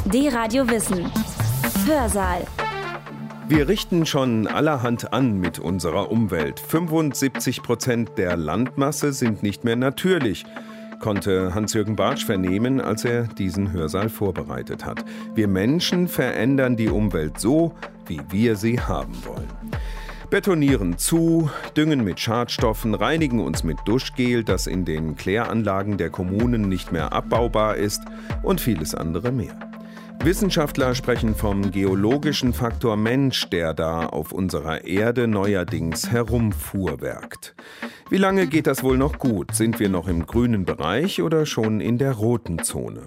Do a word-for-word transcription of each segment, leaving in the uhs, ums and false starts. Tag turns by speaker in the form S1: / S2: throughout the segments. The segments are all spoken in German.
S1: D-Radio Wissen. Hörsaal.
S2: Wir richten schon allerhand an mit unserer Umwelt. fünfundsiebzig Prozent der Landmasse sind nicht mehr natürlich, konnte Hans-Jürgen Bartsch vernehmen, als er diesen Hörsaal vorbereitet hat. Wir Menschen verändern die Umwelt so, wie wir sie haben wollen. Betonieren zu, düngen mit Schadstoffen, reinigen uns mit Duschgel, das in den Kläranlagen der Kommunen nicht mehr abbaubar ist und vieles andere mehr. Wissenschaftler sprechen vom geologischen Faktor Mensch, der da auf unserer Erde neuerdings herumfuhrwerkt. Wie lange geht das wohl noch gut? Sind wir noch im grünen Bereich oder schon in der roten Zone?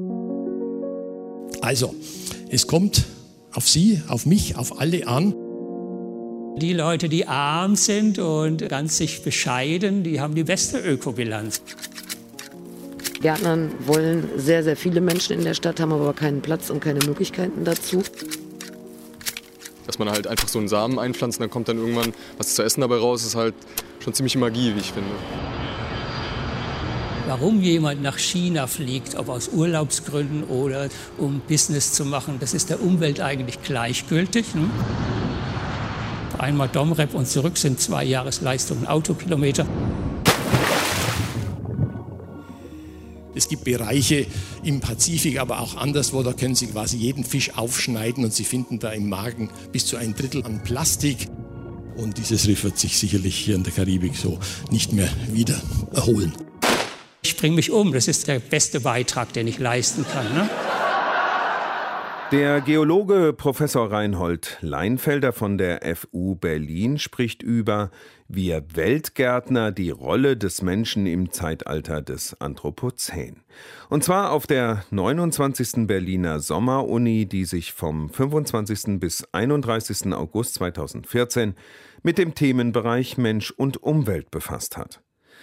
S3: Also, es kommt auf Sie, auf mich, auf alle an.
S4: Die Leute, die arm sind und ganz sich bescheiden, die haben die beste Ökobilanz.
S5: Gärtnern wollen sehr, sehr viele Menschen in der Stadt, haben aber keinen Platz und keine Möglichkeiten dazu.
S6: Dass man halt einfach so einen Samen einpflanzt und dann kommt dann irgendwann was zu essen dabei raus, ist halt schon ziemlich Magie, wie ich finde.
S4: Warum jemand nach China fliegt, ob aus Urlaubsgründen oder um Business zu machen, das ist der Umwelt eigentlich gleichgültig. Ne? Einmal Domrep und zurück sind zwei Jahresleistungen Autokilometer.
S3: Es gibt Bereiche im Pazifik, aber auch anderswo, da können Sie quasi jeden Fisch aufschneiden und Sie finden da im Magen bis zu ein Drittel an Plastik. Und dieses Riff wird sich sicherlich hier in der Karibik so nicht mehr wieder erholen.
S4: Ich bringe mich um, das ist der beste Beitrag, den ich leisten kann. Ne?
S2: Der Geologe Professor Reinhold Leinfelder von der F U Berlin spricht über Wir Weltgärtner, die Rolle des Menschen im Zeitalter des Anthropozän. Und zwar auf der neunundzwanzigsten Berliner Sommeruni, die sich vom fünfundzwanzigsten bis einunddreißigsten August zweitausendvierzehn mit dem Themenbereich Mensch und Umwelt befasst hat.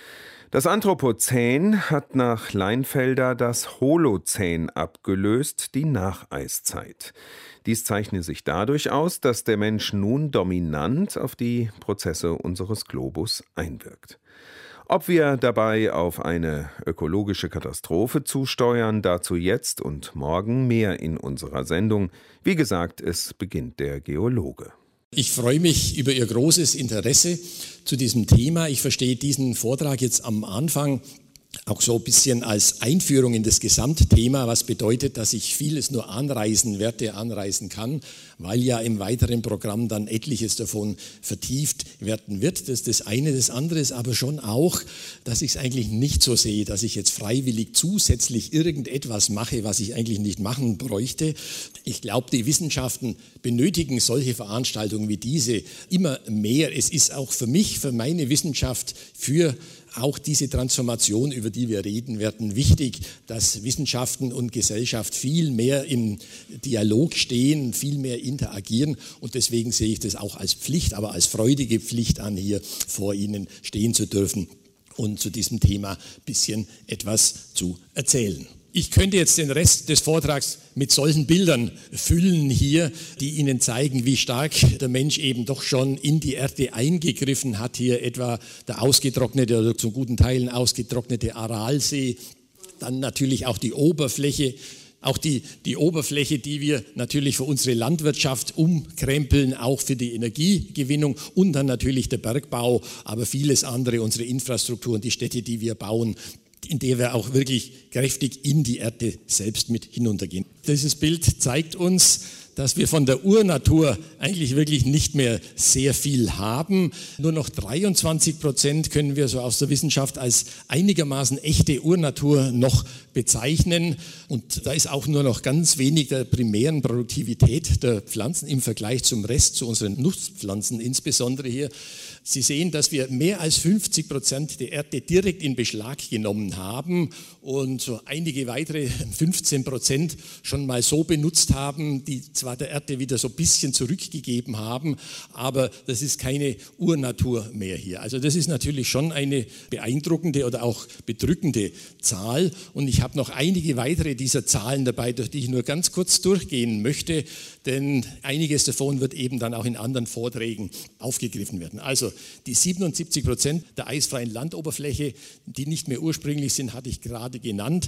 S2: Das Anthropozän hat nach Leinfelder das Holozän abgelöst, die Nacheiszeit. Dies zeichne sich dadurch aus, dass der Mensch nun dominant auf die Prozesse unseres Globus einwirkt. Ob wir dabei auf eine ökologische Katastrophe zusteuern, dazu jetzt und morgen mehr in unserer Sendung. Wie gesagt, es beginnt der Geologe.
S3: Ich freue mich über Ihr großes Interesse zu diesem Thema. Ich verstehe diesen Vortrag jetzt am Anfang auch so ein bisschen als Einführung in das Gesamtthema, was bedeutet, dass ich vieles nur anreißen werde, anreißen kann, weil ja im weiteren Programm dann etliches davon vertieft werden wird. Das ist das eine. Das andere ist aber schon auch, dass ich es eigentlich nicht so sehe, dass ich jetzt freiwillig zusätzlich irgendetwas mache, was ich eigentlich nicht machen bräuchte. Ich glaube, die Wissenschaften benötigen solche Veranstaltungen wie diese immer mehr. Es ist auch für mich, für meine Wissenschaft, für auch diese Transformation, über die wir reden werden, wichtig, dass Wissenschaften und Gesellschaft viel mehr im Dialog stehen, viel mehr interagieren. Und deswegen sehe ich das auch als Pflicht, aber als freudige Pflicht an, hier vor Ihnen stehen zu dürfen und zu diesem Thema ein bisschen etwas zu erzählen. Ich könnte jetzt den Rest des Vortrags mit solchen Bildern füllen hier, die Ihnen zeigen, wie stark der Mensch eben doch schon in die Erde eingegriffen hat. Hier etwa der ausgetrocknete oder zu guten Teilen ausgetrocknete Aralsee, dann natürlich auch die Oberfläche, auch die, die Oberfläche, die wir natürlich für unsere Landwirtschaft umkrempeln, auch für die Energiegewinnung und dann natürlich der Bergbau, aber vieles andere, unsere Infrastruktur und die Städte, die wir bauen, in der wir auch wirklich kräftig in die Erde selbst mit hinuntergehen. Dieses Bild zeigt uns, dass wir von der Urnatur eigentlich wirklich nicht mehr sehr viel haben. Nur noch dreiundzwanzig Prozent können wir so aus der Wissenschaft als einigermaßen echte Urnatur noch bezeichnen. Und da ist auch nur noch ganz wenig der primären Produktivität der Pflanzen im Vergleich zum Rest, zu unseren Nutzpflanzen insbesondere hier. Sie sehen, dass wir mehr als fünfzig Prozent der Erde direkt in Beschlag genommen haben und so einige weitere fünfzehn Prozent schon mal so benutzt haben, die zwar der Erde wieder so ein bisschen zurückgegeben haben, aber das ist keine Urnatur mehr hier. Also das ist natürlich schon eine beeindruckende oder auch bedrückende Zahl. Und ich habe noch einige weitere dieser Zahlen dabei, durch die ich nur ganz kurz durchgehen möchte, denn einiges davon wird eben dann auch in anderen Vorträgen aufgegriffen werden. Also die siebenundsiebzig Prozent der eisfreien Landoberfläche, die nicht mehr ursprünglich sind, hatte ich gerade genannt.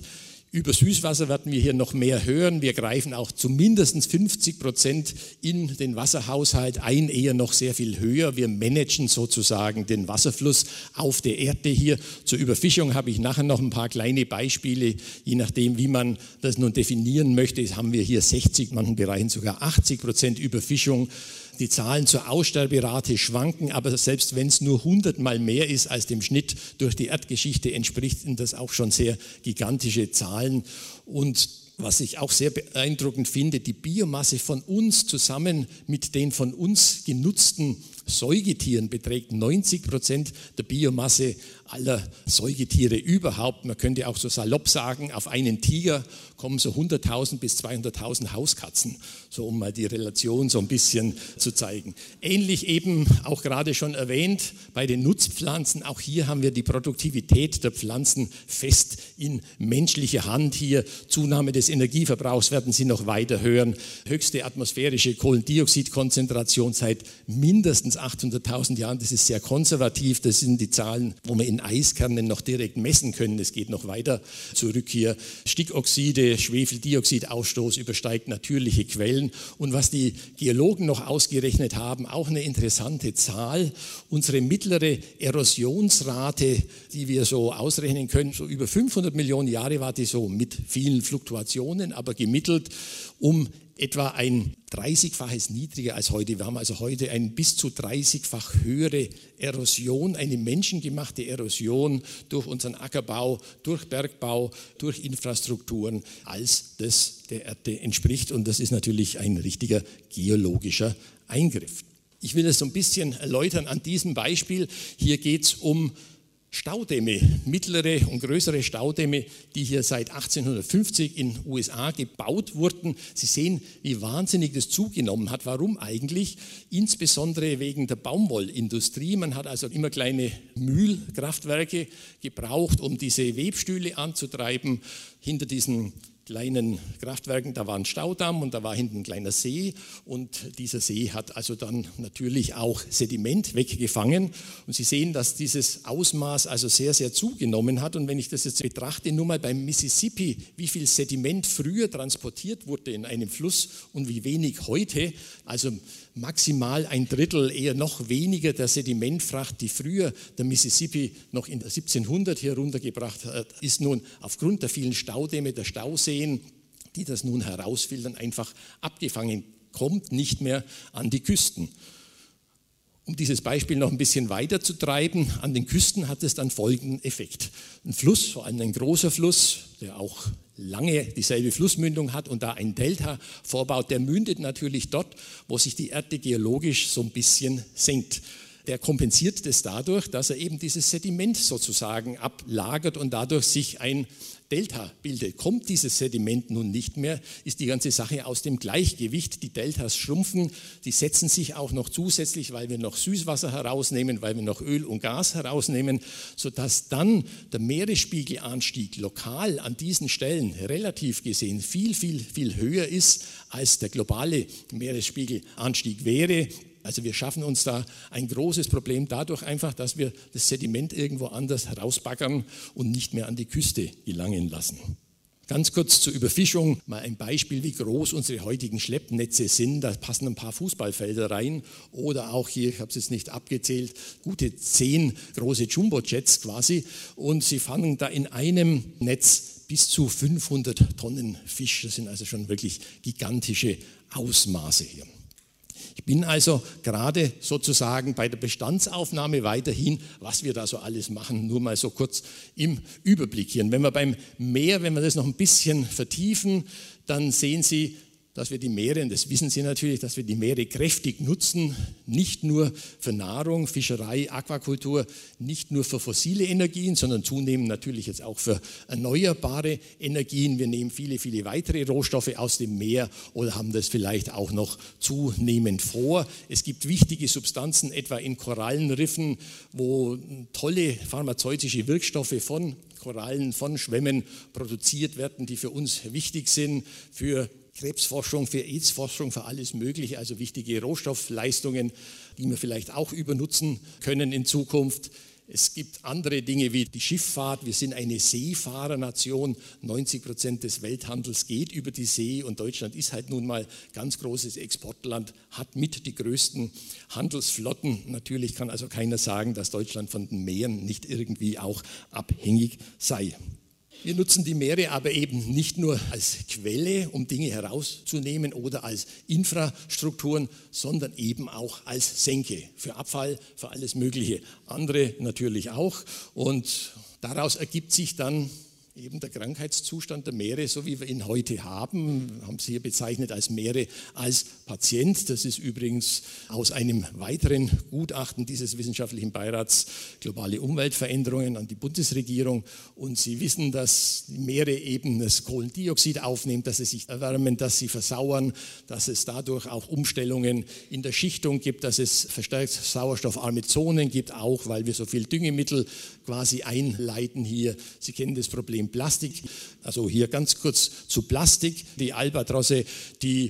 S3: Über Süßwasser werden wir hier noch mehr hören. Wir greifen auch zu mindestens fünfzig Prozent in den Wasserhaushalt ein, eher noch sehr viel höher. Wir managen sozusagen den Wasserfluss auf der Erde hier. Zur Überfischung habe ich nachher noch ein paar kleine Beispiele. Je nachdem, wie man das nun definieren möchte, haben wir hier sechzig, in manchen Bereichen sogar achtzig Prozent Überfischung. Die Zahlen zur Aussterberate schwanken, aber selbst wenn es nur hundert Mal mehr ist, als dem Schnitt durch die Erdgeschichte entspricht, sind das auch schon sehr gigantische Zahlen. Und was ich auch sehr beeindruckend finde, die Biomasse von uns zusammen mit den von uns genutzten Säugetieren beträgt neunzig Prozent der Biomasse aller Säugetiere überhaupt. Man könnte auch so salopp sagen, auf einen Tiger kommen so hunderttausend bis zweihunderttausend Hauskatzen, so um mal die Relation so ein bisschen zu zeigen. Ähnlich eben auch gerade schon erwähnt bei den Nutzpflanzen, auch hier haben wir die Produktivität der Pflanzen fest in menschlicher Hand. Hier Zunahme des Energieverbrauchs werden Sie noch weiter hören. Höchste atmosphärische Kohlendioxidkonzentration seit mindestens achthunderttausend Jahren, das ist sehr konservativ, das sind die Zahlen, wo wir in Eiskernen noch direkt messen können, es geht noch weiter zurück hier. Stickoxide, Schwefeldioxidausstoß übersteigt natürliche Quellen und was die Geologen noch ausgerechnet haben, auch eine interessante Zahl, unsere mittlere Erosionsrate, die wir so ausrechnen können, so über fünfhundert Millionen Jahre war die so mit vielen Fluktuationen, aber gemittelt um etwa ein dreißigfaches niedriger als heute. Wir haben also heute eine bis zu dreißigfach höhere Erosion, eine menschengemachte Erosion durch unseren Ackerbau, durch Bergbau, durch Infrastrukturen, als das der Erde entspricht. Und das ist natürlich ein richtiger geologischer Eingriff. Ich will es so ein bisschen erläutern an diesem Beispiel. Hier geht es um Staudämme, mittlere und größere Staudämme, die hier seit achtzehnhundertfünfzig in den U S A gebaut wurden. Sie sehen, wie wahnsinnig das zugenommen hat. Warum eigentlich? Insbesondere wegen der Baumwollindustrie. Man hat also immer kleine Mühlkraftwerke gebraucht, um diese Webstühle anzutreiben. Hinter diesen kleinen Kraftwerken, da war ein Staudamm und da war hinten ein kleiner See und dieser See hat also dann natürlich auch Sediment weggefangen und Sie sehen, dass dieses Ausmaß also sehr, sehr zugenommen hat und wenn ich das jetzt betrachte, nur mal beim Mississippi, wie viel Sediment früher transportiert wurde in einem Fluss und wie wenig heute, also maximal ein Drittel, eher noch weniger der Sedimentfracht, die früher der Mississippi noch in siebzehnhundert hier runtergebracht hat, ist nun aufgrund der vielen Staudämme, der Stauseen, die das nun herausfiltern, einfach abgefangen, kommt nicht mehr an die Küsten. Um dieses Beispiel noch ein bisschen weiter zu treiben, an den Küsten hat es dann folgenden Effekt. Ein Fluss, vor allem ein großer Fluss, der auch lange dieselbe Flussmündung hat und da ein Delta vorbaut, der mündet natürlich dort, wo sich die Erde geologisch so ein bisschen senkt. Der kompensiert das dadurch, dass er eben dieses Sediment sozusagen ablagert und dadurch sich ein Delta bildet. Kommt dieses Sediment nun nicht mehr, ist die ganze Sache aus dem Gleichgewicht. Die Deltas schrumpfen, die setzen sich auch noch zusätzlich, weil wir noch Süßwasser herausnehmen, weil wir noch Öl und Gas herausnehmen, sodass dann der Meeresspiegelanstieg lokal an diesen Stellen relativ gesehen viel, viel, viel höher ist, als der globale Meeresspiegelanstieg wäre. Also wir schaffen uns da ein großes Problem dadurch einfach, dass wir das Sediment irgendwo anders herausbaggern und nicht mehr an die Küste gelangen lassen. Ganz kurz zur Überfischung, mal ein Beispiel, wie groß unsere heutigen Schleppnetze sind. Da passen ein paar Fußballfelder rein oder auch hier, ich habe es jetzt nicht abgezählt, gute zehn große Jumbojets quasi und sie fangen da in einem Netz bis zu fünfhundert Tonnen Fisch. Das sind also schon wirklich gigantische Ausmaße hier. Ich bin also gerade sozusagen bei der Bestandsaufnahme weiterhin, was wir da so alles machen, nur mal so kurz im Überblick hier. Und wenn wir beim Meer, wenn wir das noch ein bisschen vertiefen, dann sehen Sie, dass wir die Meere, und das wissen Sie natürlich, dass wir die Meere kräftig nutzen, nicht nur für Nahrung, Fischerei, Aquakultur, nicht nur für fossile Energien, sondern zunehmend natürlich jetzt auch für erneuerbare Energien. Wir nehmen viele, viele weitere Rohstoffe aus dem Meer oder haben das vielleicht auch noch zunehmend vor. Es gibt wichtige Substanzen, etwa in Korallenriffen, wo tolle pharmazeutische Wirkstoffe von Korallen, von Schwämmen produziert werden, die für uns wichtig sind, für Krebsforschung, für AIDS-Forschung, für alles Mögliche, also wichtige Rohstoffleistungen, die wir vielleicht auch übernutzen können in Zukunft. Es gibt andere Dinge wie die Schifffahrt. Wir sind eine Seefahrernation. neunzig Prozent des Welthandels geht über die See und Deutschland ist halt nun mal ganz großes Exportland, hat mit die größten Handelsflotten. Natürlich kann also keiner sagen, dass Deutschland von den Meeren nicht irgendwie auch abhängig sei. Wir nutzen die Meere aber eben nicht nur als Quelle, um Dinge herauszunehmen oder als Infrastrukturen, sondern eben auch als Senke für Abfall, für alles Mögliche. Andere natürlich auch. Und daraus ergibt sich dann eben der Krankheitszustand der Meere, so wie wir ihn heute haben, haben Sie hier bezeichnet als Meere als Patient. Das ist übrigens aus einem weiteren Gutachten dieses wissenschaftlichen Beirats Globale Umweltveränderungen an die Bundesregierung. Und Sie wissen, dass die Meere eben das Kohlendioxid aufnehmen, dass sie sich erwärmen, dass sie versauern, dass es dadurch auch Umstellungen in der Schichtung gibt, dass es verstärkt sauerstoffarme Zonen gibt, auch weil wir so viel Düngemittel quasi einleiten hier. Sie kennen das Problem Plastik. Also hier ganz kurz zu Plastik. Die Albatrosse, die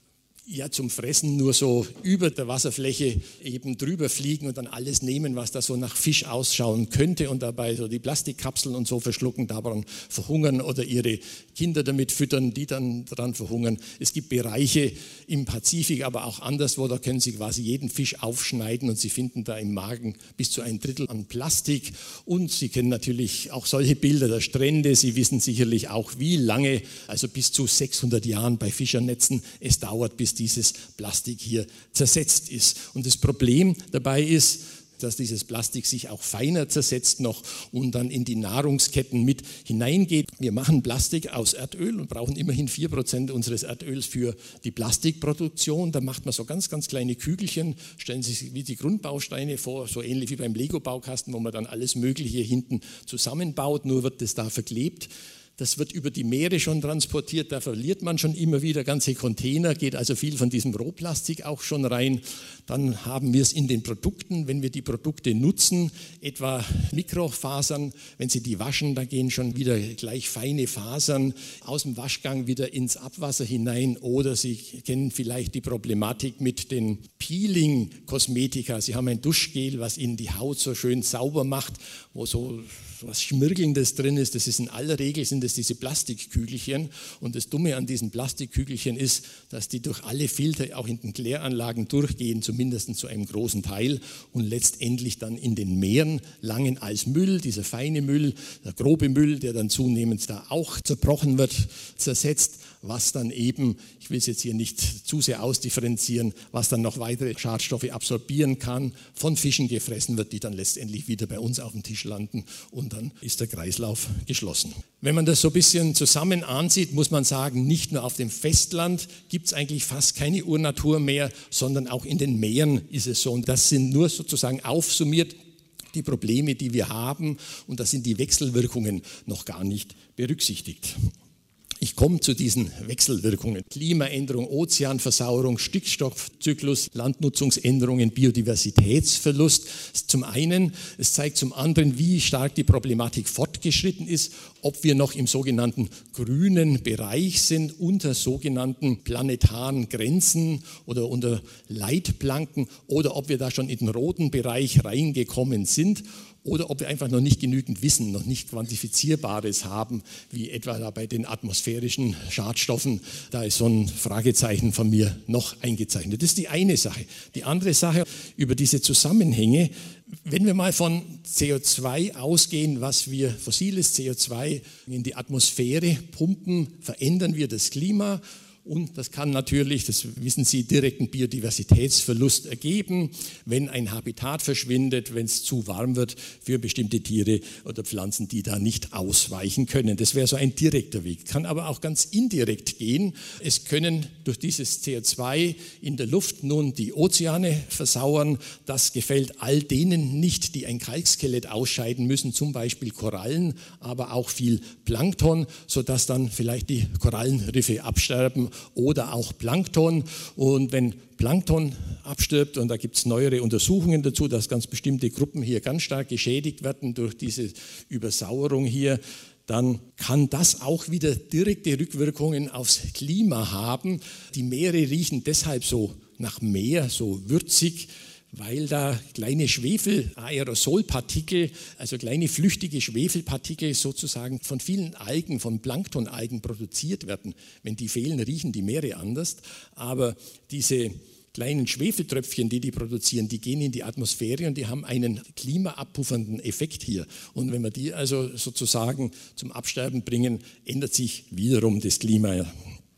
S3: ja zum Fressen nur so über der Wasserfläche eben drüber fliegen und dann alles nehmen, was da so nach Fisch ausschauen könnte und dabei so die Plastikkapseln und so verschlucken, daran verhungern oder ihre Kinder damit füttern, die dann daran verhungern. Es gibt Bereiche im Pazifik, aber auch anderswo, da können Sie quasi jeden Fisch aufschneiden und Sie finden da im Magen bis zu ein Drittel an Plastik. Und Sie kennen natürlich auch solche Bilder der Strände. Sie wissen sicherlich auch, wie lange, also bis zu sechshundert Jahren bei Fischernetzen es dauert, bis dieses Plastik hier zersetzt ist. Und das Problem dabei ist, dass dieses Plastik sich auch feiner zersetzt noch und dann in die Nahrungsketten mit hineingeht. Wir machen Plastik aus Erdöl und brauchen immerhin vier Prozent unseres Erdöls für die Plastikproduktion. Da macht man so ganz, ganz kleine Kügelchen, stellen Sie sich wie die Grundbausteine vor, so ähnlich wie beim Lego-Baukasten, wo man dann alles Mögliche hinten zusammenbaut, nur wird das da verklebt. Das wird über die Meere schon transportiert, da verliert man schon immer wieder ganze Container, geht also viel von diesem Rohplastik auch schon rein. Dann haben wir es in den Produkten, wenn wir die Produkte nutzen, etwa Mikrofasern, wenn Sie die waschen, da gehen schon wieder gleich feine Fasern aus dem Waschgang wieder ins Abwasser hinein. Oder Sie kennen vielleicht die Problematik mit den Peeling-Kosmetika. Sie haben ein Duschgel, was Ihnen die Haut so schön sauber macht, wo so was Schmirgelndes drin ist. Das ist in aller Regel sind das diese Plastikkügelchen. Und das Dumme an diesen Plastikkügelchen ist, dass die durch alle Filter auch in den Kläranlagen durchgehen, zumindest zu einem großen Teil und letztendlich dann in den Meeren langen als Müll, dieser feine Müll, der grobe Müll, der dann zunehmend da auch zerbrochen wird, zersetzt, was dann eben, ich will es jetzt hier nicht zu sehr ausdifferenzieren, was dann noch weitere Schadstoffe absorbieren kann, von Fischen gefressen wird, die dann letztendlich wieder bei uns auf dem Tisch landen und dann ist der Kreislauf geschlossen. Wenn man das so ein bisschen zusammen ansieht, muss man sagen, nicht nur auf dem Festland gibt es eigentlich fast keine Urnatur mehr, sondern auch in den Meeren ist es so. Und das sind nur sozusagen aufsummiert die Probleme, die wir haben und da sind die Wechselwirkungen noch gar nicht berücksichtigt. Ich komme zu diesen Wechselwirkungen. Klimaänderung, Ozeanversauerung, Stickstoffzyklus, Landnutzungsänderungen, Biodiversitätsverlust. Zum einen, es zeigt zum anderen, wie stark die Problematik fortgeschritten ist, ob wir noch im sogenannten grünen Bereich sind, unter sogenannten planetaren Grenzen oder unter Leitplanken oder ob wir da schon in den roten Bereich reingekommen sind. Oder ob wir einfach noch nicht genügend Wissen, noch nicht Quantifizierbares haben, wie etwa da bei den atmosphärischen Schadstoffen. Da ist so ein Fragezeichen von mir noch eingezeichnet. Das ist die eine Sache. Die andere Sache über diese Zusammenhänge, wenn wir mal von C O zwei ausgehen, was wir fossiles C O zwei in die Atmosphäre pumpen, verändern wir das Klima. Und das kann natürlich, das wissen Sie, direkten Biodiversitätsverlust ergeben, wenn ein Habitat verschwindet, wenn es zu warm wird für bestimmte Tiere oder Pflanzen, die da nicht ausweichen können. Das wäre so ein direkter Weg. Kann aber auch ganz indirekt gehen. Es können durch dieses C O zwei in der Luft nun die Ozeane versauern. Das gefällt all denen nicht, die ein Kalkskelett ausscheiden müssen, zum Beispiel Korallen, aber auch viel Plankton, sodass dann vielleicht die Korallenriffe absterben. Oder auch Plankton. Und wenn Plankton abstirbt, und da gibt es neuere Untersuchungen dazu, dass ganz bestimmte Gruppen hier ganz stark geschädigt werden durch diese Übersauerung hier, dann kann das auch wieder direkte Rückwirkungen aufs Klima haben. Die Meere riechen deshalb so nach Meer, so würzig, weil da kleine Schwefel-Aerosolpartikel, also kleine flüchtige Schwefelpartikel sozusagen von vielen Algen, von Planktonalgen produziert werden. Wenn die fehlen, riechen die Meere anders, aber diese kleinen Schwefeltröpfchen, die die produzieren, die gehen in die Atmosphäre und die haben einen klimaabpuffernden Effekt hier. Und wenn wir die also sozusagen zum Absterben bringen, ändert sich wiederum das Klima.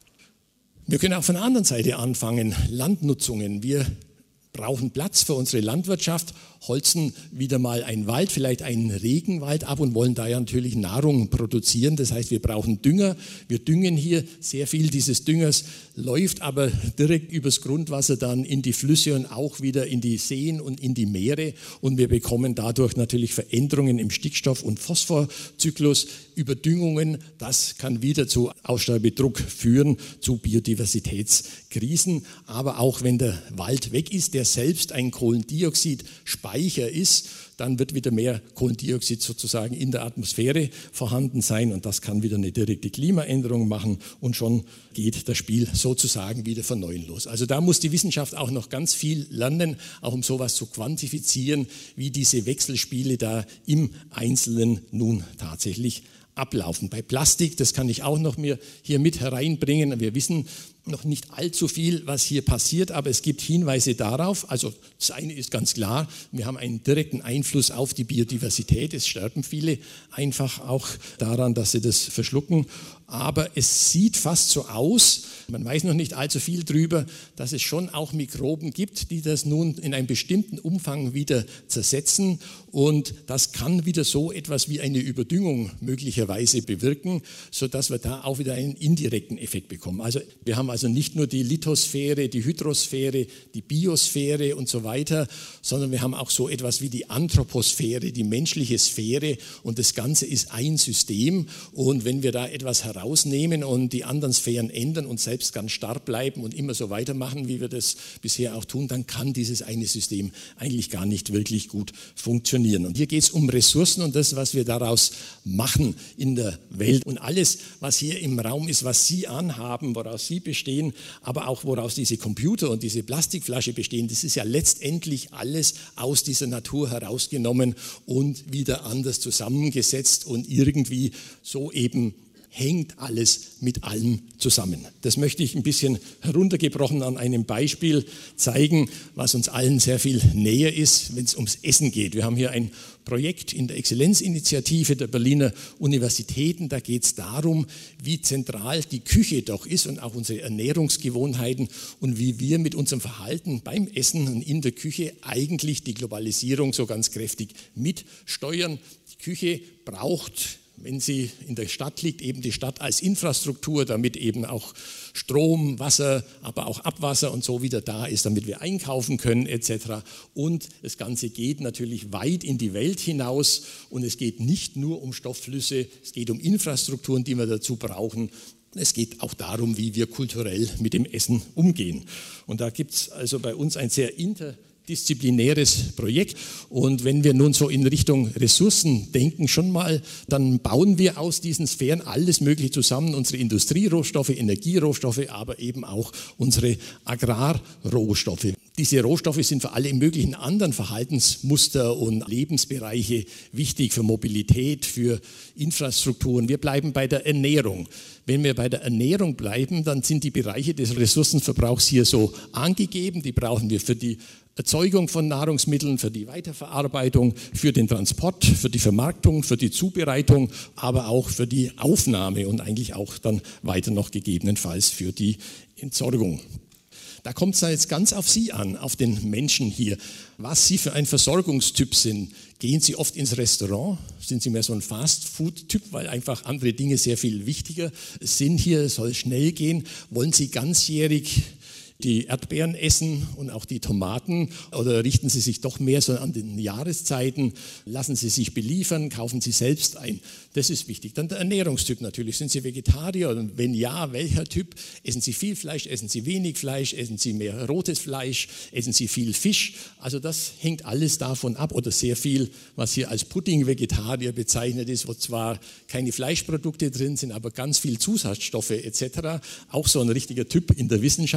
S3: Wir können auch von der anderen Seite anfangen, Landnutzungen. Wir brauchen Platz für unsere Landwirtschaft, holzen wieder mal einen Wald, vielleicht einen Regenwald ab und wollen da ja natürlich Nahrung produzieren. Das heißt, wir brauchen Dünger. Wir düngen hier. Sehr viel dieses Düngers läuft aber direkt übers Grundwasser dann in die Flüsse und auch wieder in die Seen und in die Meere. Und wir bekommen dadurch natürlich Veränderungen im Stickstoff- und Phosphorzyklus, Überdüngungen. Das kann wieder zu Aussterbedruck führen, zu Biodiversitätskrisen. Aber auch wenn der Wald weg ist, der selbst ein Kohlendioxidspeicher ist, dann wird wieder mehr Kohlendioxid sozusagen in der Atmosphäre vorhanden sein und das kann wieder eine direkte Klimaänderung machen und schon geht das Spiel sozusagen wieder von neuem los. Also da muss die Wissenschaft auch noch ganz viel lernen, auch um sowas zu quantifizieren, wie diese Wechselspiele da im Einzelnen nun tatsächlich ablaufen. Bei Plastik, das kann ich auch noch mir hier mit hereinbringen. Wir wissen noch nicht allzu viel, was hier passiert, aber es gibt Hinweise darauf. Also das eine ist ganz klar, wir haben einen direkten Einfluss auf die Biodiversität. Es sterben viele einfach auch daran, dass sie das verschlucken. Aber es sieht fast so aus, man weiß noch nicht allzu viel drüber, dass es schon auch Mikroben gibt, die das nun in einem bestimmten Umfang wieder zersetzen. Und das kann wieder so etwas wie eine Überdüngung möglicherweise bewirken, sodass wir da auch wieder einen indirekten Effekt bekommen. Also wir haben also nicht nur die Lithosphäre, die Hydrosphäre, die Biosphäre und so weiter, sondern wir haben auch so etwas wie die Anthroposphäre, die menschliche Sphäre. Und das Ganze ist ein System. Und wenn wir da etwas herausnehmen und die anderen Sphären ändern und selbst ganz starr bleiben und immer so weitermachen, wie wir das bisher auch tun, dann kann dieses eine System eigentlich gar nicht wirklich gut funktionieren. Und hier geht es um Ressourcen und das, was wir daraus machen in der Welt. Und alles, was hier im Raum ist, was Sie anhaben, woraus Sie bestehen, aber auch woraus diese Computer und diese Plastikflasche bestehen, das ist ja letztendlich alles aus dieser Natur herausgenommen und wieder anders zusammengesetzt und irgendwie so eben hängt alles mit allem zusammen. Das möchte ich ein bisschen heruntergebrochen an einem Beispiel zeigen, was uns allen sehr viel näher ist, wenn es ums Essen geht. Wir haben hier ein Projekt in der Exzellenzinitiative der Berliner Universitäten. Da geht es darum, wie zentral die Küche doch ist und auch unsere Ernährungsgewohnheiten und wie wir mit unserem Verhalten beim Essen und in der Küche eigentlich die Globalisierung so ganz kräftig mitsteuern. Die Küche braucht, wenn sie in der Stadt liegt, eben die Stadt als Infrastruktur, damit eben auch Strom, Wasser, aber auch Abwasser und so wieder da ist, damit wir einkaufen können et cetera. Und das Ganze geht natürlich weit in die Welt hinaus und es geht nicht nur um Stoffflüsse, es geht um Infrastrukturen, die wir dazu brauchen. Es geht auch darum, wie wir kulturell mit dem Essen umgehen. Und da gibt es also bei uns ein sehr inter disziplinäres Projekt und wenn wir nun so in Richtung Ressourcen denken schon mal, dann bauen wir aus diesen Sphären alles Mögliche zusammen, unsere Industrierohstoffe, Energierohstoffe, aber eben auch unsere Agrarrohstoffe. Diese Rohstoffe sind für alle möglichen anderen Verhaltensmuster und Lebensbereiche wichtig, für Mobilität, für Infrastrukturen. Wir bleiben bei der Ernährung. Wenn wir bei der Ernährung bleiben, dann sind die Bereiche des Ressourcenverbrauchs hier so angegeben. Die brauchen wir für die Erzeugung von Nahrungsmitteln, für die Weiterverarbeitung, für den Transport, für die Vermarktung, für die Zubereitung, aber auch für die Aufnahme und eigentlich auch dann weiter noch gegebenenfalls für die Entsorgung. Da kommt es jetzt ganz auf Sie an, auf den Menschen hier, was Sie für ein Versorgungstyp sind. Gehen Sie oft ins Restaurant? Sind Sie mehr so ein Fast-Food-Typ, weil einfach andere Dinge sehr viel wichtiger sind hier? Es soll schnell gehen. Wollen Sie ganzjährig die Erdbeeren essen und auch die Tomaten oder richten Sie sich doch mehr so an den Jahreszeiten? Lassen Sie sich beliefern, kaufen Sie selbst ein. Das ist wichtig. Dann der Ernährungstyp natürlich. Sind Sie Vegetarier und wenn ja, welcher Typ? Essen Sie viel Fleisch, essen Sie wenig Fleisch, essen Sie mehr rotes Fleisch, essen Sie viel Fisch? Also das hängt alles davon ab oder sehr viel, was hier als Pudding-Vegetarier bezeichnet ist, wo zwar keine Fleischprodukte drin sind, aber ganz viel Zusatzstoffe et cetera. Auch so ein richtiger Typ in der Wissenschaft hier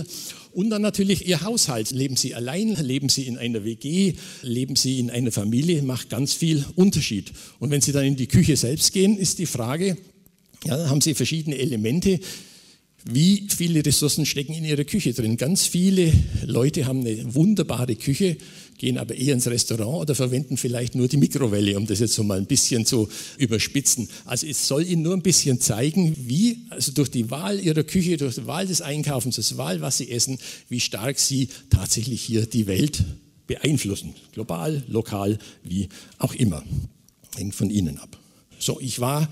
S3: hier. Und dann natürlich Ihr Haushalt. Leben Sie allein, leben Sie in einer W G, leben Sie in einer Familie, macht ganz viel Unterschied. Und wenn Sie dann in die Küche selbst gehen, ist die Frage, ja, haben Sie verschiedene Elemente. Wie viele Ressourcen stecken in Ihrer Küche drin? Ganz viele Leute haben eine wunderbare Küche, gehen aber eher ins Restaurant oder verwenden vielleicht nur die Mikrowelle, um das jetzt so mal ein bisschen zu überspitzen. Also es soll Ihnen nur ein bisschen zeigen, wie also durch die Wahl Ihrer Küche, durch die Wahl des Einkaufens, das Wahl, was Sie essen, wie stark Sie tatsächlich hier die Welt beeinflussen. Global, lokal, wie auch immer. Hängt von Ihnen ab. So, ich war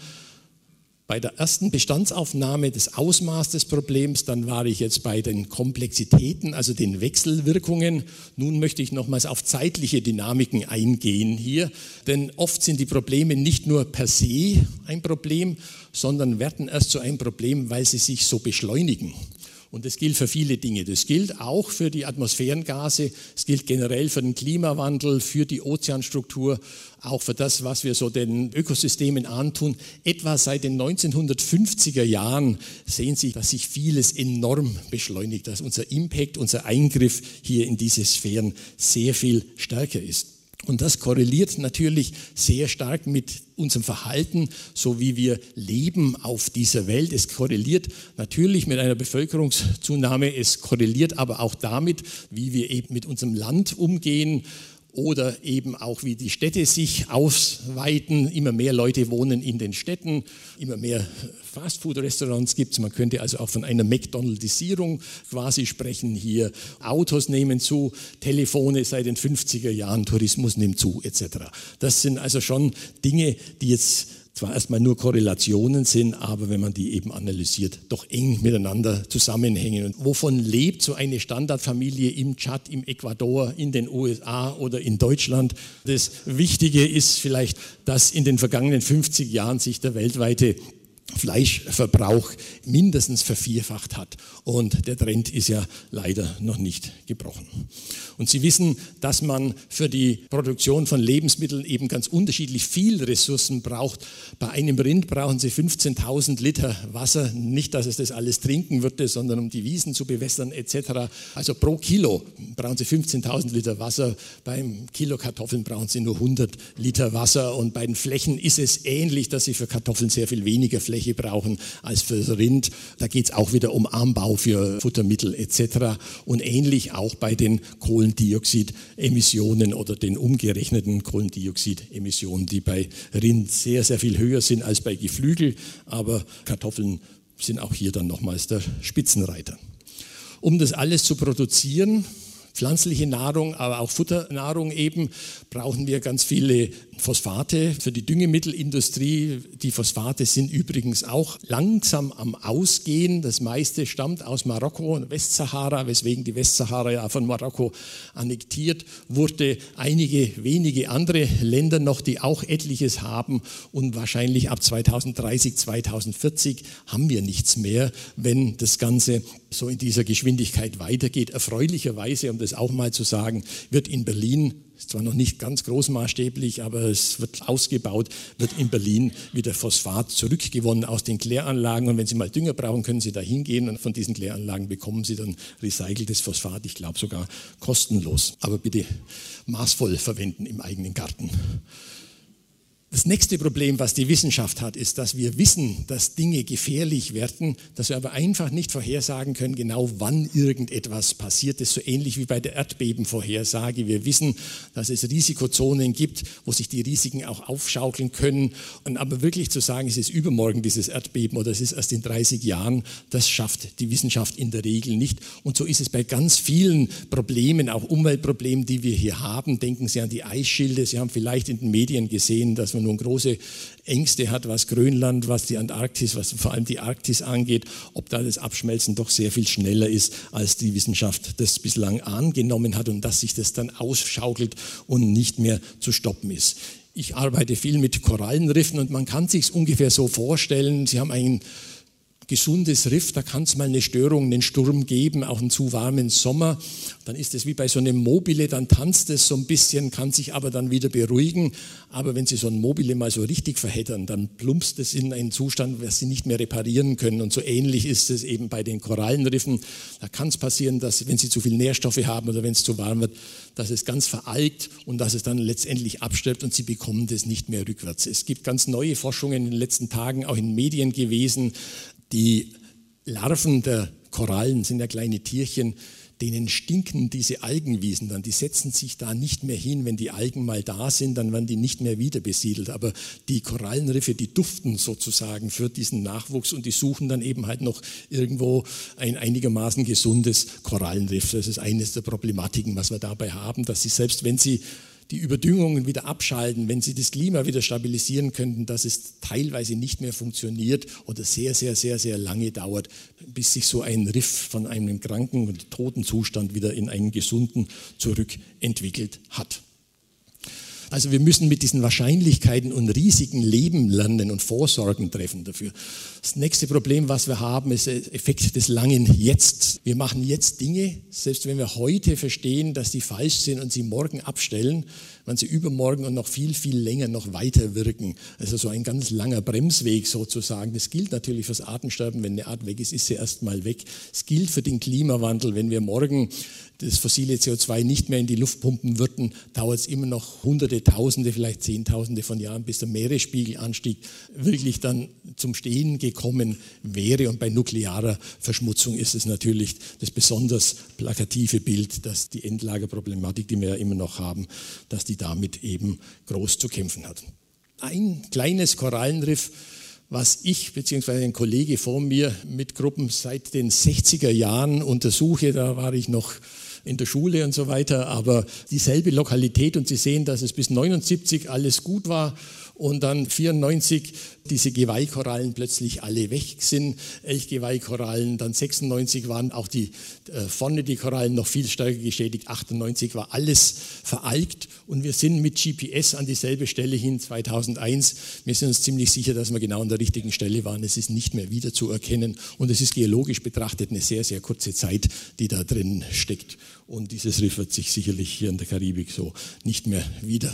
S3: bei der ersten Bestandsaufnahme des Ausmaß des Problems, dann war ich jetzt bei den Komplexitäten, also den Wechselwirkungen. Nun möchte ich nochmals auf zeitliche Dynamiken eingehen hier, denn oft sind die Probleme nicht nur per se ein Problem, sondern werden erst zu einem Problem, weil sie sich so beschleunigen. Und das gilt für viele Dinge. Das gilt auch für die Atmosphärengase, es gilt generell für den Klimawandel, für die Ozeanstruktur, auch für das, was wir so den Ökosystemen antun. Etwa seit den neunzehnhundertfünfziger Jahren sehen Sie, dass sich vieles enorm beschleunigt, dass unser Impact, unser Eingriff hier in diese Sphären sehr viel stärker ist. Und das korreliert natürlich sehr stark mit unserem Verhalten, so wie wir leben auf dieser Welt. Es korreliert natürlich mit einer Bevölkerungszunahme, es korreliert aber auch damit, wie wir eben mit unserem Land umgehen oder eben auch, wie die Städte sich ausweiten. Immer mehr Leute wohnen in den Städten, immer mehr Fastfood-Restaurants gibt es. Man könnte also auch von einer McDonaldisierung quasi sprechen hier. Autos nehmen zu, Telefone seit den fünfziger Jahren, Tourismus nimmt zu, et cetera. Das sind also schon Dinge, die jetzt zwar erstmal nur Korrelationen sind, aber wenn man die eben analysiert, doch eng miteinander zusammenhängen. Und wovon lebt so eine Standardfamilie im Tschad, im Ecuador, in den U S A oder in Deutschland? Das Wichtige ist vielleicht, dass in den vergangenen fünfzig Jahren sich der weltweite Fleischverbrauch mindestens vervierfacht hat. Und der Trend ist ja leider noch nicht gebrochen. Und Sie wissen, dass man für die Produktion von Lebensmitteln eben ganz unterschiedlich viel Ressourcen braucht. Bei einem Rind brauchen Sie fünfzehntausend Liter Wasser. Nicht, dass es das alles trinken würde, sondern um die Wiesen zu bewässern et cetera. Also pro Kilo brauchen Sie fünfzehntausend Liter Wasser. Beim Kilo Kartoffeln brauchen Sie nur hundert Liter Wasser. Und bei den Flächen ist es ähnlich, dass Sie für Kartoffeln sehr viel weniger Fläche brauchen als für das Rind. Da geht es auch wieder um Anbau für Futtermittel et cetera. Und ähnlich auch bei den Kohlendioxidemissionen oder den umgerechneten Kohlendioxidemissionen, die bei Rind sehr, sehr viel höher sind als bei Geflügel. Aber Kartoffeln sind auch hier dann nochmals der Spitzenreiter. Um das alles zu produzieren, pflanzliche Nahrung, aber auch Futternahrung eben, brauchen wir ganz viele Phosphate für die Düngemittelindustrie. Die Phosphate sind übrigens auch langsam am Ausgehen. Das meiste stammt aus Marokko, Westsahara, weswegen die Westsahara ja von Marokko annektiert wurde. Einige wenige andere Länder noch, die auch etliches haben. Und wahrscheinlich ab zweitausenddreißig, zweitausendvierzig haben wir nichts mehr, wenn das Ganze so in dieser Geschwindigkeit weitergeht. Erfreulicherweise, um das auch mal zu sagen, wird in Berlin, ist zwar noch nicht ganz großmaßstäblich, aber es wird ausgebaut, wird in Berlin wieder Phosphat zurückgewonnen aus den Kläranlagen. Und wenn Sie mal Dünger brauchen, können Sie da hingehen und von diesen Kläranlagen bekommen Sie dann recyceltes Phosphat, ich glaube sogar kostenlos. Aber bitte maßvoll verwenden im eigenen Garten. Das nächste Problem, was die Wissenschaft hat, ist, dass wir wissen, dass Dinge gefährlich werden, dass wir aber einfach nicht vorhersagen können, genau wann irgendetwas passiert. Das ist so ähnlich wie bei der Erdbebenvorhersage. Wir wissen, dass es Risikozonen gibt, wo sich die Risiken auch aufschaukeln können. Und aber wirklich zu sagen, es ist übermorgen dieses Erdbeben oder es ist erst in dreißig Jahren, das schafft die Wissenschaft in der Regel nicht. Und so ist es bei ganz vielen Problemen, auch Umweltproblemen, die wir hier haben. Denken Sie an die Eisschilde. Sie haben vielleicht in den Medien gesehen, dass man nun große Ängste hat, was Grönland, was die Antarktis, was vor allem die Arktis angeht, ob da das Abschmelzen doch sehr viel schneller ist, als die Wissenschaft das bislang angenommen hat und dass sich das dann ausschaukelt und nicht mehr zu stoppen ist. Ich arbeite viel mit Korallenriffen und man kann sich es ungefähr so vorstellen, Sie haben einen gesundes Riff, da kann es mal eine Störung, einen Sturm geben, auch einen zu warmen Sommer. Dann ist es wie bei so einem Mobile, dann tanzt es so ein bisschen, kann sich aber dann wieder beruhigen. Aber wenn Sie so ein Mobile mal so richtig verheddern, dann plumpst es in einen Zustand, was Sie nicht mehr reparieren können. Und so ähnlich ist es eben bei den Korallenriffen. Da kann es passieren, dass wenn Sie zu viel Nährstoffe haben oder wenn es zu warm wird, dass es ganz veralgt und dass es dann letztendlich abstirbt und Sie bekommen das nicht mehr rückwärts. Es gibt ganz neue Forschungen in den letzten Tagen, auch in Medien gewesen. Die Larven der Korallen sind ja kleine Tierchen, denen stinken diese Algenwiesen dann. Die setzen sich da nicht mehr hin. Wenn die Algen mal da sind, dann werden die nicht mehr wieder besiedelt. Aber die Korallenriffe, die duften sozusagen für diesen Nachwuchs und die suchen dann eben halt noch irgendwo ein einigermaßen gesundes Korallenriff. Das ist eines der Problematiken, was wir dabei haben, dass sie selbst, wenn sie die Überdüngungen wieder abschalten, wenn sie das Klima wieder stabilisieren könnten, dass es teilweise nicht mehr funktioniert oder sehr, sehr, sehr, sehr lange dauert, bis sich so ein Riff von einem kranken und toten Zustand wieder in einen gesunden zurückentwickelt hat. Also wir müssen mit diesen Wahrscheinlichkeiten und Risiken leben lernen und Vorsorgen treffen dafür. Das nächste Problem, was wir haben, ist der Effekt des langen Jetzt. Wir machen jetzt Dinge, selbst wenn wir heute verstehen, dass die falsch sind und sie morgen abstellen, wenn sie übermorgen und noch viel, viel länger noch weiter wirken. Also so ein ganz langer Bremsweg sozusagen. Das gilt natürlich fürs Artensterben. Wenn eine Art weg ist, ist sie erst mal weg. Es gilt für den Klimawandel. Wenn wir morgen das fossile C O zwei nicht mehr in die Luft pumpen würden, dauert es immer noch Hunderte, Tausende, vielleicht Zehntausende von Jahren, bis der Meeresspiegelanstieg wirklich dann zum Stehen gekommen wäre. Und bei nuklearer Verschmutzung ist es natürlich das besonders plakative Bild, dass die Endlagerproblematik, die wir ja immer noch haben, dass die damit eben groß zu kämpfen hat. Ein kleines Korallenriff, was ich bzw. ein Kollege vor mir mit Gruppen seit den sechziger Jahren untersuche, da war ich noch in der Schule und so weiter, aber dieselbe Lokalität und Sie sehen, dass es bis neunundsiebzig alles gut war und dann vierundneunzig diese Geweihkorallen plötzlich alle weg sind, Elchgeweihkorallen, dann sechsundneunzig waren auch die äh, vorne die Korallen noch viel stärker geschädigt, achtundneunzig war alles veralgt und wir sind mit G P S an dieselbe Stelle hin, zweitausendeins. Wir sind uns ziemlich sicher, dass wir genau an der richtigen Stelle waren. Es ist nicht mehr wiederzuerkennen und es ist geologisch betrachtet eine sehr, sehr kurze Zeit, die da drin steckt. Und dieses Riff wird sich sicherlich hier in der Karibik so nicht mehr wieder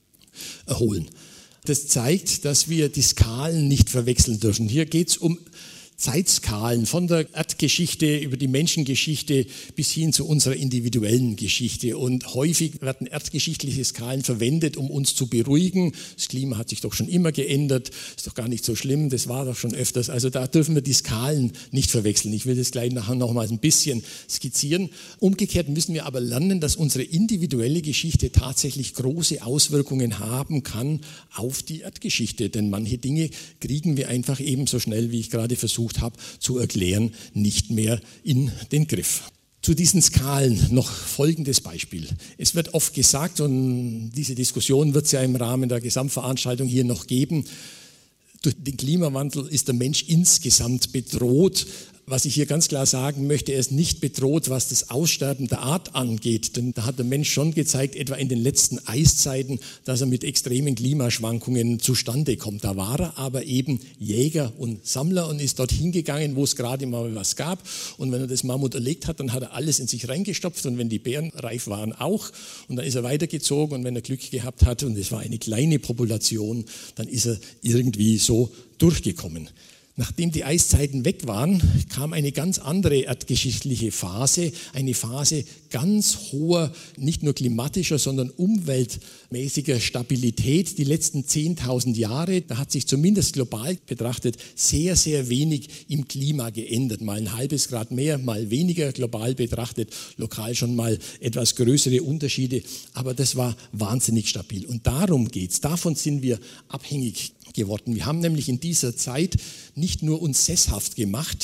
S3: erholen. Das zeigt, dass wir die Skalen nicht verwechseln dürfen. Hier geht es um Zeitskalen von der Erdgeschichte über die Menschengeschichte bis hin zu unserer individuellen Geschichte. Und häufig werden erdgeschichtliche Skalen verwendet, um uns zu beruhigen. Das Klima hat sich doch schon immer geändert, ist doch gar nicht so schlimm, das war doch schon öfters. Also da dürfen wir die Skalen nicht verwechseln. Ich will das gleich nachher noch mal ein bisschen skizzieren. Umgekehrt müssen wir aber lernen, dass unsere individuelle Geschichte tatsächlich große Auswirkungen haben kann auf die Erdgeschichte. Denn manche Dinge kriegen wir einfach eben so schnell, wie ich gerade versucht habe zu erklären, nicht mehr in den Griff. Zu diesen Skalen noch folgendes Beispiel. Es wird oft gesagt, und diese Diskussion wird es ja im Rahmen der Gesamtveranstaltung hier noch geben, durch den Klimawandel ist der Mensch insgesamt bedroht. Was ich hier ganz klar sagen möchte, er ist nicht bedroht, was das Aussterben der Art angeht. Denn da hat der Mensch schon gezeigt, etwa in den letzten Eiszeiten, dass er mit extremen Klimaschwankungen zustande kommt. Da war er aber eben Jäger und Sammler und ist dorthin gegangen, wo es gerade mal was gab. Und wenn er das Mammut erlegt hat, dann hat er alles in sich reingestopft. Und wenn die Bären reif waren, auch. Und dann ist er weitergezogen. Und wenn er Glück gehabt hat, und es war eine kleine Population, dann ist er irgendwie so durchgekommen. Nachdem die Eiszeiten weg waren, kam eine ganz andere erdgeschichtliche Phase, eine Phase ganz hoher, nicht nur klimatischer, sondern umweltmäßiger Stabilität. Die letzten zehntausend Jahre, da hat sich zumindest global betrachtet sehr, sehr wenig im Klima geändert. Mal ein halbes Grad mehr, mal weniger global betrachtet, lokal schon mal etwas größere Unterschiede, aber das war wahnsinnig stabil. Und darum geht's. Davon sind wir abhängig geworden. Wir haben nämlich in dieser Zeit nicht nur uns sesshaft gemacht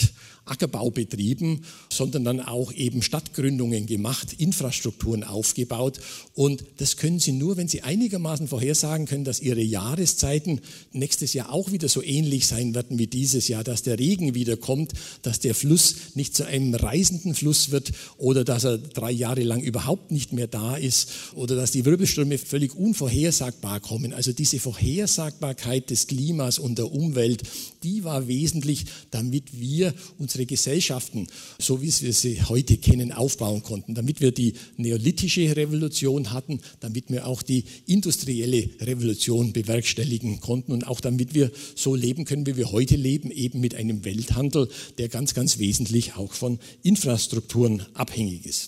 S3: Ackerbau betrieben, sondern dann auch eben Stadtgründungen gemacht, Infrastrukturen aufgebaut. Und das können Sie nur, wenn Sie einigermaßen vorhersagen können, dass Ihre Jahreszeiten nächstes Jahr auch wieder so ähnlich sein werden wie dieses Jahr, dass der Regen wieder kommt, dass der Fluss nicht zu einem reißenden Fluss wird oder dass er drei Jahre lang überhaupt nicht mehr da ist oder dass die Wirbelstürme völlig unvorhersagbar kommen. Also diese Vorhersagbarkeit des Klimas und der Umwelt, die war wesentlich, damit wir unsere Gesellschaften, so wie wir sie heute kennen, aufbauen konnten, damit wir die neolithische Revolution hatten, damit wir auch die industrielle Revolution bewerkstelligen konnten und auch damit wir so leben können, wie wir heute leben, eben mit einem Welthandel, der ganz, ganz wesentlich auch von Infrastrukturen abhängig ist.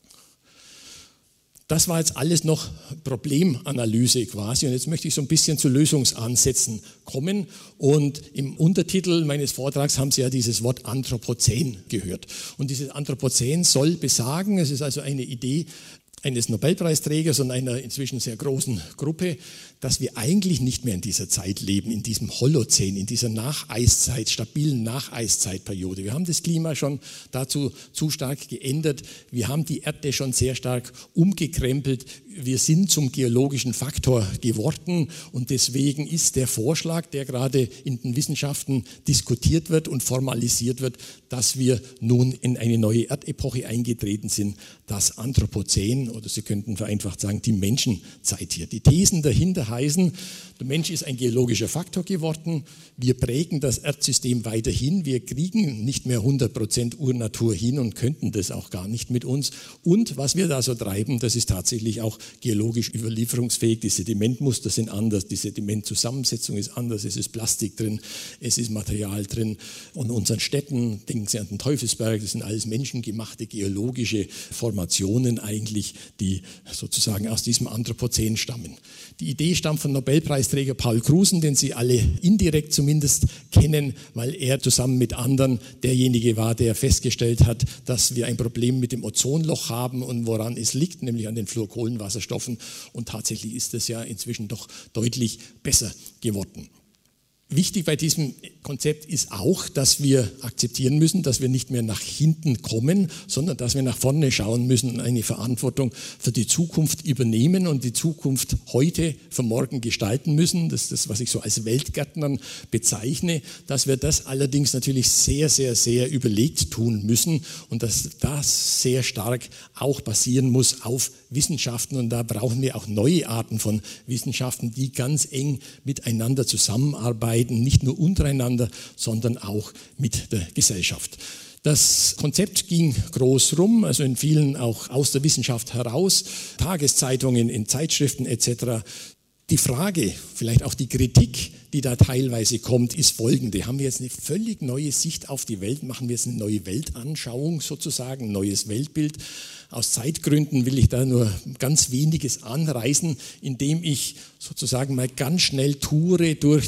S3: Das war jetzt alles noch Problemanalyse quasi und jetzt möchte ich so ein bisschen zu Lösungsansätzen kommen und im Untertitel meines Vortrags haben Sie ja dieses Wort Anthropozän gehört und dieses Anthropozän soll besagen, es ist also eine Idee eines Nobelpreisträgers und einer inzwischen sehr großen Gruppe, dass wir eigentlich nicht mehr in dieser Zeit leben, in diesem Holozän, in dieser Nacheiszeit, stabilen Nacheiszeitperiode. Wir haben das Klima schon dazu zu stark geändert. Wir haben die Erde schon sehr stark umgekrempelt. Wir sind zum geologischen Faktor geworden und deswegen ist der Vorschlag, der gerade in den Wissenschaften diskutiert wird und formalisiert wird, dass wir nun in eine neue Erdepoche eingetreten sind, das Anthropozän oder Sie könnten vereinfacht sagen, die Menschenzeit hier. Die Thesen dahinter heißen, der Mensch ist ein geologischer Faktor geworden, wir prägen das Erdsystem weiterhin, wir kriegen nicht mehr hundert Prozent Urnatur hin und könnten das auch gar nicht mit uns. Und was wir da so treiben, das ist tatsächlich auch geologisch überlieferungsfähig. Die Sedimentmuster sind anders, die Sedimentzusammensetzung ist anders, es ist Plastik drin, es ist Material drin. Und in unseren Städten, denken Sie an den Teufelsberg, das sind alles menschengemachte geologische Formationen eigentlich, die sozusagen aus diesem Anthropozän stammen. Die Idee stammt von Nobelpreisträger Paul Crusen, den Sie alle indirekt zumindest kennen, weil er zusammen mit anderen derjenige war, der festgestellt hat, dass wir ein Problem mit dem Ozonloch haben und woran es liegt, nämlich an den Fluorkohlenwasserstoffen. Und tatsächlich ist es ja inzwischen doch deutlich besser geworden. Wichtig bei diesem Konzept ist auch, dass wir akzeptieren müssen, dass wir nicht mehr nach hinten kommen, sondern dass wir nach vorne schauen müssen und eine Verantwortung für die Zukunft übernehmen und die Zukunft heute für morgen gestalten müssen. Das ist das, was ich so als Weltgärtnern bezeichne, dass wir das allerdings natürlich sehr, sehr, sehr überlegt tun müssen und dass das sehr stark auch basieren muss auf Wissenschaften und da brauchen wir auch neue Arten von Wissenschaften, die ganz eng miteinander zusammenarbeiten, nicht nur untereinander, sondern auch mit der Gesellschaft. Das Konzept ging groß rum, also in vielen auch aus der Wissenschaft heraus, Tageszeitungen, in Zeitschriften et cetera. Die Frage, vielleicht auch die Kritik, die da teilweise kommt, ist folgende. Haben wir jetzt eine völlig neue Sicht auf die Welt? Machen wir jetzt eine neue Weltanschauung sozusagen, ein neues Weltbild? Aus Zeitgründen will ich da nur ganz weniges anreißen, indem ich sozusagen mal ganz schnell toure durch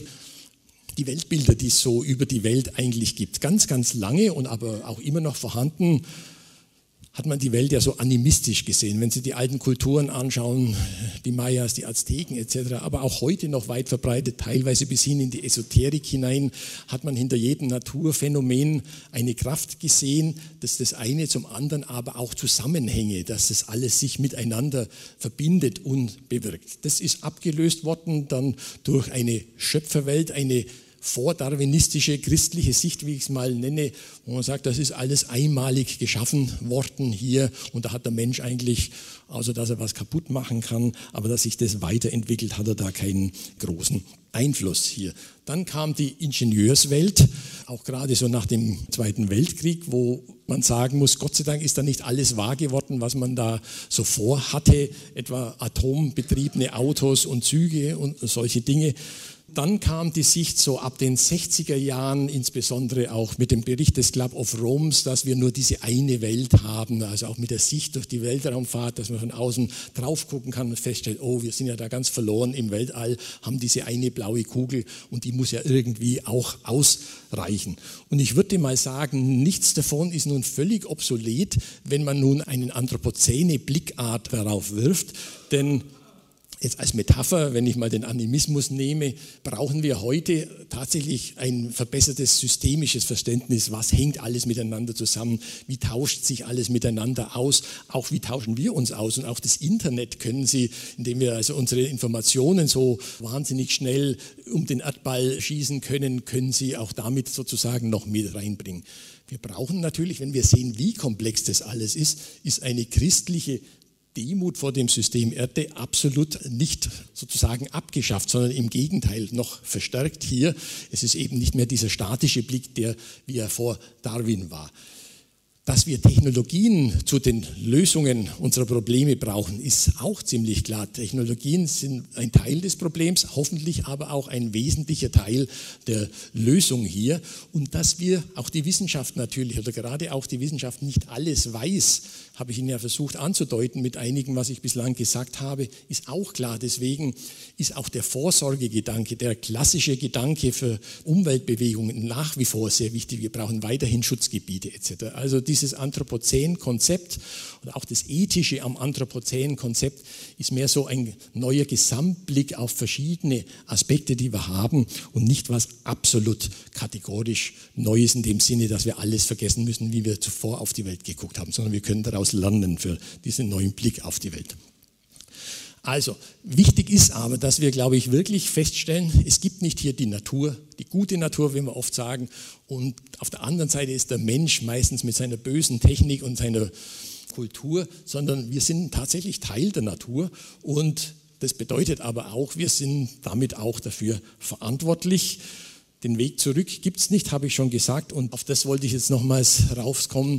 S3: die Weltbilder, die es so über die Welt eigentlich gibt. Ganz, ganz lange und aber auch immer noch vorhanden hat man die Welt ja so animistisch gesehen. Wenn Sie die alten Kulturen anschauen, die Mayas, die Azteken et cetera, aber auch heute noch weit verbreitet, teilweise bis hin in die Esoterik hinein, hat man hinter jedem Naturphänomen eine Kraft gesehen, dass das eine zum anderen aber auch Zusammenhänge, dass das alles sich miteinander verbindet und bewirkt. Das ist abgelöst worden dann durch eine Schöpferwelt, eine vordarwinistische christliche Sicht, wie ich es mal nenne, wo man sagt, das ist alles einmalig geschaffen worden hier und da hat der Mensch eigentlich, außer dass er was kaputt machen kann, aber dass sich das weiterentwickelt, hat er da keinen großen Einfluss hier. Dann kam die Ingenieurswelt, auch gerade so nach dem Zweiten Weltkrieg, wo man sagen muss, Gott sei Dank ist da nicht alles wahr geworden, was man da so vorhatte, etwa atombetriebene Autos und Züge und solche Dinge. Dann kam die Sicht so ab den sechziger Jahren, insbesondere auch mit dem Bericht des Club of Rome, dass wir nur diese eine Welt haben, also auch mit der Sicht durch die Weltraumfahrt, dass man von außen drauf gucken kann und feststellt, oh, wir sind ja da ganz verloren im Weltall, haben diese eine blaue Kugel und die muss ja irgendwie auch ausreichen. Und ich würde mal sagen, nichts davon ist nun völlig obsolet, wenn man nun einen anthropozäne Blickart darauf wirft, denn Jetzt als Metapher, wenn ich mal den Animismus nehme, brauchen wir heute tatsächlich ein verbessertes systemisches Verständnis. Was hängt alles miteinander zusammen? Wie tauscht sich alles miteinander aus? Auch wie tauschen wir uns aus? Und auch das Internet können Sie, indem wir also unsere Informationen so wahnsinnig schnell um den Erdball schießen können, können Sie auch damit sozusagen noch mit reinbringen. Wir brauchen natürlich, wenn wir sehen, wie komplex das alles ist, ist eine christliche Demut vor dem System Erde absolut nicht sozusagen abgeschafft, sondern im Gegenteil noch verstärkt hier. Es ist eben nicht mehr dieser statische Blick, der wie er vor Darwin war. Dass wir Technologien zu den Lösungen unserer Probleme brauchen, ist auch ziemlich klar. Technologien sind ein Teil des Problems, hoffentlich aber auch ein wesentlicher Teil der Lösung hier. Und dass wir, auch die Wissenschaft natürlich, oder gerade auch die Wissenschaft nicht alles weiß, habe ich Ihnen ja versucht anzudeuten mit einigen, was ich bislang gesagt habe, ist auch klar. Deswegen ist auch der Vorsorgegedanke, der klassische Gedanke für Umweltbewegungen nach wie vor sehr wichtig. Wir brauchen weiterhin Schutzgebiete et cetera. Also dieses Anthropozän-Konzept oder auch das Ethische am Anthropozän-Konzept ist mehr so ein neuer Gesamtblick auf verschiedene Aspekte, die wir haben und nicht was absolut kategorisch Neues in dem Sinne, dass wir alles vergessen müssen, wie wir zuvor auf die Welt geguckt haben, sondern wir können daraus lernen für diesen neuen Blick auf die Welt. Also, wichtig ist aber, dass wir, glaube ich, wirklich feststellen, es gibt nicht hier die Natur, die gute Natur, wie wir oft sagen, und auf der anderen Seite ist der Mensch meistens mit seiner bösen Technik und seiner Kultur, sondern wir sind tatsächlich Teil der Natur und das bedeutet aber auch, wir sind damit auch dafür verantwortlich. Den Weg zurück gibt es nicht, habe ich schon gesagt, und auf das wollte ich jetzt nochmals rauskommen.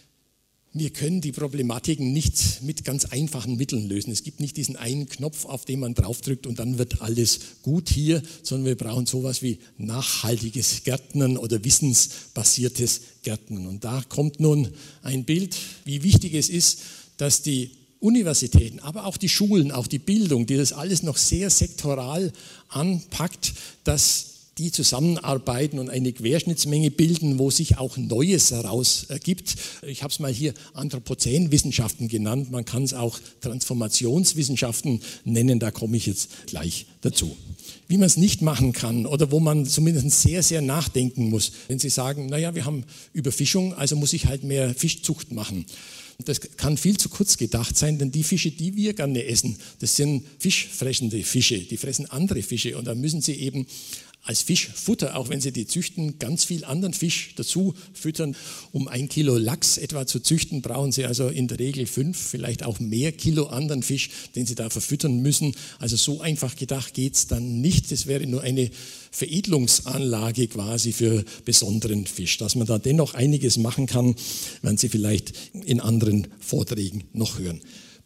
S3: Wir können die Problematiken nicht mit ganz einfachen Mitteln lösen. Es gibt nicht diesen einen Knopf, auf den man draufdrückt und dann wird alles gut hier, sondern wir brauchen sowas wie nachhaltiges Gärtnern oder wissensbasiertes Gärtnern. Und da kommt nun ein Bild, wie wichtig es ist, dass die Universitäten, aber auch die Schulen, auch die Bildung, die das alles noch sehr sektoral anpackt, dass die zusammenarbeiten und eine Querschnittsmenge bilden, wo sich auch Neues heraus ergibt. Ich habe es mal hier Anthropozän-Wissenschaften genannt, man kann es auch Transformationswissenschaften nennen, da komme ich jetzt gleich dazu. Wie man es nicht machen kann oder wo man zumindest sehr, sehr nachdenken muss, wenn Sie sagen, naja, wir haben Überfischung, also muss ich halt mehr Fischzucht machen. Das kann viel zu kurz gedacht sein, denn die Fische, die wir gerne essen, das sind fischfressende Fische, die fressen andere Fische und da müssen Sie eben als Fischfutter, auch wenn Sie die züchten, ganz viel anderen Fisch dazu füttern. Um ein Kilo Lachs etwa zu züchten, brauchen Sie also in der Regel fünf, vielleicht auch mehr Kilo anderen Fisch, den Sie da verfüttern müssen. Also so einfach gedacht geht es dann nicht. Das wäre nur eine Veredelungsanlage quasi für besonderen Fisch. Dass man da dennoch einiges machen kann, werden Sie vielleicht in anderen Vorträgen noch hören.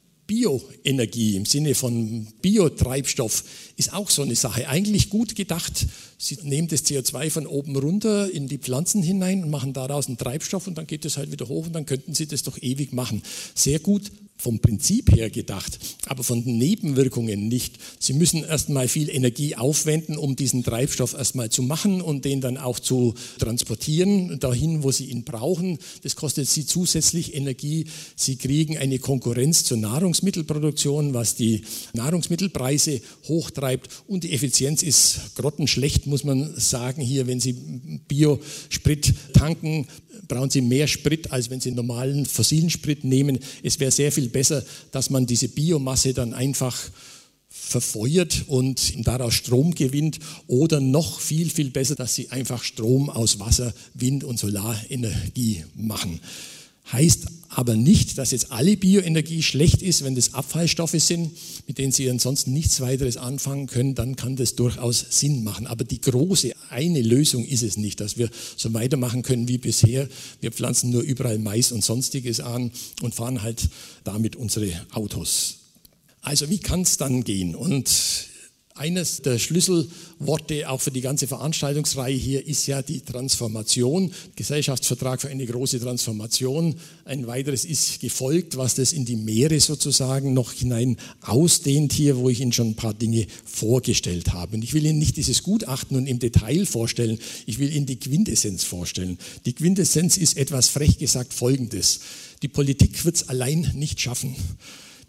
S3: Bioenergie im Sinne von Biotreibstoff ist auch so eine Sache. Eigentlich gut gedacht. Sie nehmen das C O zwei von oben runter in die Pflanzen hinein und machen daraus einen Treibstoff und dann geht es halt wieder hoch und dann könnten Sie das doch ewig machen. Sehr gut vom Prinzip her gedacht, aber von den Nebenwirkungen nicht. Sie müssen erstmal viel Energie aufwenden, um diesen Treibstoff erstmal zu machen und den dann auch zu transportieren, dahin, wo Sie ihn brauchen. Das kostet Sie zusätzlich Energie. Sie kriegen eine Konkurrenz zur Nahrungsmittelproduktion, was die Nahrungsmittelpreise hochtreibt und die Effizienz ist grottenschlecht, muss man sagen. Hier, wenn Sie Biosprit tanken, brauchen Sie mehr Sprit, als wenn Sie normalen fossilen Sprit nehmen. Es wäre sehr viel besser, dass man diese Biomasse dann einfach verfeuert und daraus Strom gewinnt oder noch viel, viel besser, dass Sie einfach Strom aus Wasser, Wind und Solarenergie machen. Heißt aber nicht, dass jetzt alle Bioenergie schlecht ist, wenn das Abfallstoffe sind, mit denen Sie ansonsten nichts weiteres anfangen können, dann kann das durchaus Sinn machen. Aber die große eine Lösung ist es nicht, dass wir so weitermachen können wie bisher. Wir pflanzen nur überall Mais und Sonstiges an und fahren halt damit unsere Autos. Also wie kann es dann gehen? Und eines der Schlüsselworte auch für die ganze Veranstaltungsreihe hier ist ja die Transformation, Gesellschaftsvertrag für eine große Transformation. Ein weiteres ist gefolgt, was das in die Meere sozusagen noch hinein ausdehnt hier, wo ich Ihnen schon ein paar Dinge vorgestellt habe. Und ich will Ihnen nicht dieses Gutachten nun im Detail vorstellen, ich will Ihnen die Quintessenz vorstellen. Die Quintessenz ist etwas frech gesagt Folgendes: Die Politik wird es allein nicht schaffen.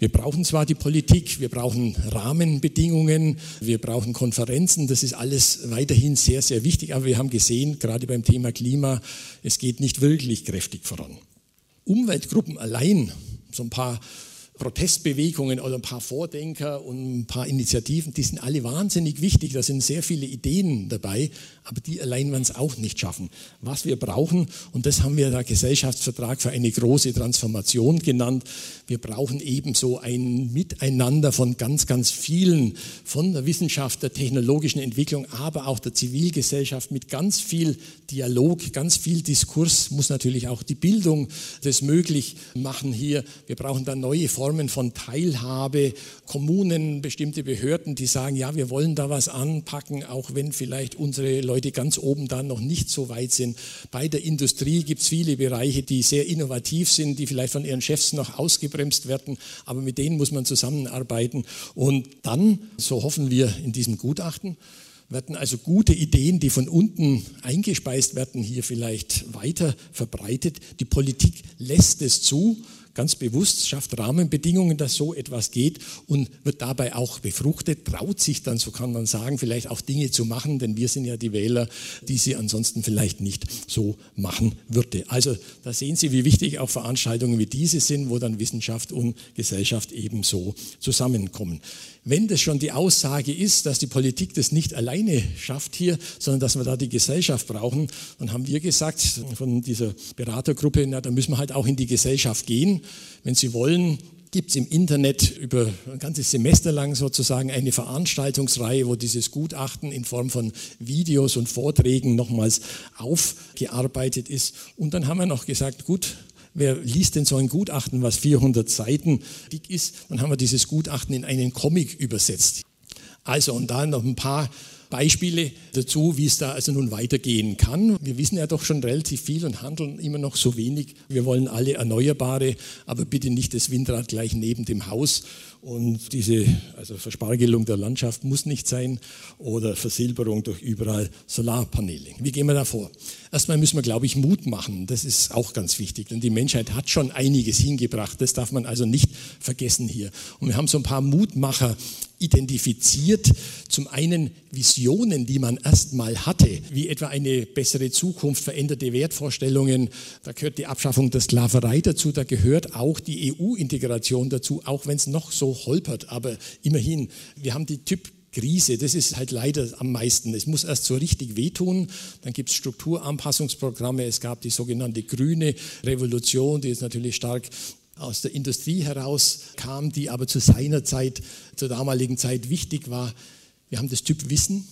S3: Wir brauchen zwar die Politik, wir brauchen Rahmenbedingungen, wir brauchen Konferenzen, das ist alles weiterhin sehr, sehr wichtig, aber wir haben gesehen, gerade beim Thema Klima, es geht nicht wirklich kräftig voran. Umweltgruppen allein, so ein paar Protestbewegungen oder ein paar Vordenker und ein paar Initiativen, die sind alle wahnsinnig wichtig, da sind sehr viele Ideen dabei, aber die allein werden es auch nicht schaffen. Was wir brauchen, und das haben wir da Gesellschaftsvertrag für eine große Transformation genannt, wir brauchen ebenso ein Miteinander von ganz, ganz vielen, von der Wissenschaft, der technologischen Entwicklung, aber auch der Zivilgesellschaft mit ganz viel Dialog, ganz viel Diskurs, muss natürlich auch die Bildung das möglich machen hier. Wir brauchen da neue Formen von Teilhabe, Kommunen, bestimmte Behörden, die sagen, ja, wir wollen da was anpacken, auch wenn vielleicht unsere Leute ganz oben da noch nicht so weit sind. Bei der Industrie gibt es viele Bereiche, die sehr innovativ sind, die vielleicht von ihren Chefs noch ausgebremst werden, aber mit denen muss man zusammenarbeiten. Und dann, so hoffen wir in diesem Gutachten, werden also gute Ideen, die von unten eingespeist werden, hier vielleicht weiter verbreitet. Die Politik lässt es zu, ganz bewusst, schafft Rahmenbedingungen, dass so etwas geht und wird dabei auch befruchtet, traut sich dann, so kann man sagen, vielleicht auch Dinge zu machen, denn wir sind ja die Wähler, die sie ansonsten vielleicht nicht so machen würde. Also da sehen Sie, wie wichtig auch Veranstaltungen wie diese sind, wo dann Wissenschaft und Gesellschaft ebenso zusammenkommen. Wenn das schon die Aussage ist, dass die Politik das nicht alleine schafft hier, sondern dass wir da die Gesellschaft brauchen, dann haben wir gesagt von dieser Beratergruppe, na, da müssen wir halt auch in die Gesellschaft gehen. Wenn Sie wollen, gibt es im Internet über ein ganzes Semester lang sozusagen eine Veranstaltungsreihe, wo dieses Gutachten in Form von Videos und Vorträgen nochmals aufgearbeitet ist. Und dann haben wir noch gesagt, gut, wer liest denn so ein Gutachten, was vierhundert Seiten dick ist? Dann haben wir dieses Gutachten in einen Comic übersetzt. Also und da noch ein paar Beispiele dazu, wie es da also nun weitergehen kann. Wir wissen ja doch schon relativ viel und handeln immer noch so wenig. Wir wollen alle Erneuerbare, aber bitte nicht das Windrad gleich neben dem Haus. Und diese also Verspargelung der Landschaft muss nicht sein oder Versilberung durch überall Solarpaneele. Wie gehen wir da vor? Erstmal müssen wir, glaube ich, Mut machen. Das ist auch ganz wichtig, denn die Menschheit hat schon einiges hingebracht. Das darf man also nicht vergessen hier. Und wir haben so ein paar Mutmacher identifiziert. Zum einen Visionen, die man erstmal hatte, wie etwa eine bessere Zukunft, veränderte Wertvorstellungen. Da gehört die Abschaffung der Sklaverei dazu, da gehört auch die E U-Integration dazu, auch wenn es noch so holpert. Aber immerhin, wir haben die Typ Krise, das ist halt leider am meisten. Es muss erst so richtig wehtun, dann gibt es Strukturanpassungsprogramme, es gab die sogenannte grüne Revolution, die jetzt natürlich stark aus der Industrie herauskam, die aber zu seiner Zeit, zur damaligen Zeit wichtig war. Wir haben das Typ Wissen.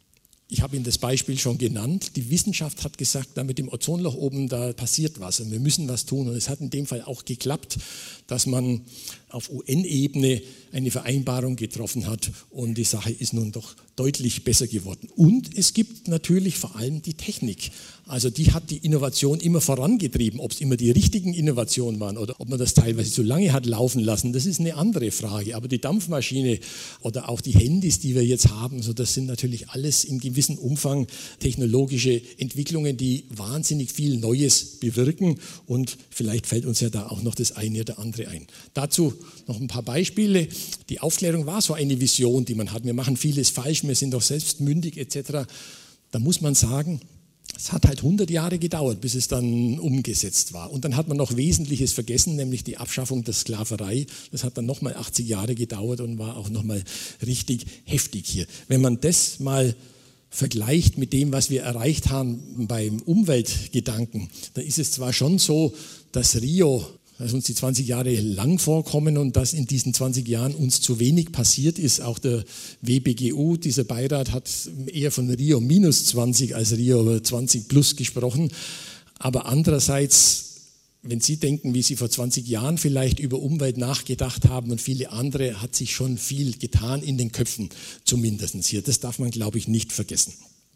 S3: Ich habe Ihnen das Beispiel schon genannt. Die Wissenschaft hat gesagt, da mit dem Ozonloch oben, da passiert was und wir müssen was tun. Und es hat in dem Fall auch geklappt, dass man auf U N-Ebene eine Vereinbarung getroffen hat und die Sache ist nun doch deutlich besser geworden. Und es gibt natürlich vor allem die Technik. Also die hat die Innovation immer vorangetrieben. Ob es immer die richtigen Innovationen waren oder ob man das teilweise zu lange hat laufen lassen, das ist eine andere Frage. Aber die Dampfmaschine oder auch die Handys, die wir jetzt haben, so das sind natürlich alles in gewissem Umfang technologische Entwicklungen, die wahnsinnig viel Neues bewirken. Und vielleicht fällt uns ja da auch noch das eine oder andere ein. Dazu noch ein paar Beispiele. Die Aufklärung war so eine Vision, die man hat. Wir machen vieles falsch, wir sind doch selbst mündig et cetera. Da muss man sagen, es hat halt hundert Jahre gedauert, bis es dann umgesetzt war. Und dann hat man noch Wesentliches vergessen, nämlich die Abschaffung der Sklaverei. Das hat dann nochmal achtzig Jahre gedauert und war auch nochmal richtig heftig hier. Wenn man das mal vergleicht mit dem, was wir erreicht haben beim Umweltgedanken, dann ist es zwar schon so, dass Rio, dass uns die zwanzig Jahre lang vorkommen und dass in diesen zwanzig Jahren uns zu wenig passiert ist. Auch der W B G U, dieser Beirat, hat eher von Rio minus zwanzig als Rio zwanzig plus gesprochen. Aber andererseits, wenn Sie denken, wie Sie vor zwanzig Jahren vielleicht über Umwelt nachgedacht haben und viele andere, hat sich schon viel getan in den Köpfen zumindest hier. Das darf man, glaube ich, nicht vergessen.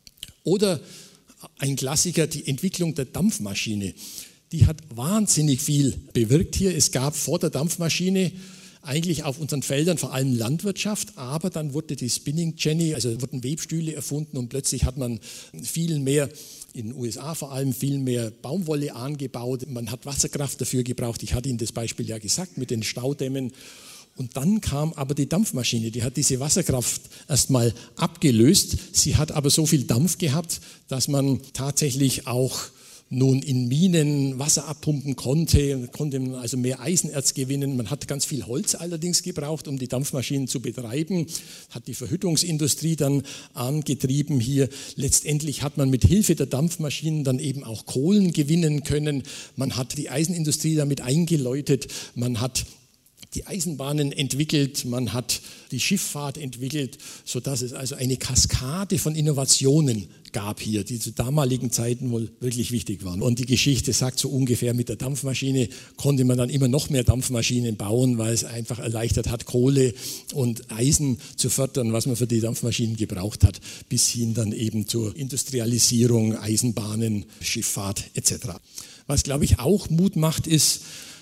S3: Oder ein Klassiker, die Entwicklung der Dampfmaschine. Die hat wahnsinnig viel bewirkt hier. Es gab vor der Dampfmaschine eigentlich auf unseren Feldern vor allem Landwirtschaft, aber dann wurde die Spinning Jenny, also wurden Webstühle erfunden und plötzlich hat man viel mehr, in den U S A vor allem, viel mehr Baumwolle angebaut. Man hat Wasserkraft dafür gebraucht. Ich hatte Ihnen das Beispiel ja gesagt mit den Staudämmen. Und dann kam aber die Dampfmaschine, die hat diese Wasserkraft erstmal abgelöst. Sie hat aber so viel Dampf gehabt, dass man tatsächlich auch nun in Minen Wasser abpumpen konnte, konnte man also mehr Eisenerz gewinnen. Man hat ganz viel Holz allerdings gebraucht, um die Dampfmaschinen zu betreiben, hat die Verhüttungsindustrie dann angetrieben hier. Letztendlich hat man mit Hilfe der Dampfmaschinen dann eben auch Kohlen gewinnen können. Man hat die Eisenindustrie damit eingeläutet, man hat die Eisenbahnen entwickelt, man hat die Schifffahrt entwickelt, sodass es also eine Kaskade von Innovationen gab hier, die zu damaligen Zeiten wohl wirklich wichtig waren. Und die Geschichte sagt so ungefähr, mit der Dampfmaschine konnte man dann immer noch mehr Dampfmaschinen bauen, weil es einfach erleichtert hat, Kohle und Eisen zu fördern, was man für die Dampfmaschinen gebraucht hat, bis hin dann eben zur Industrialisierung, Eisenbahnen, Schifffahrt et cetera. Was, glaube ich, auch Mut macht, ist,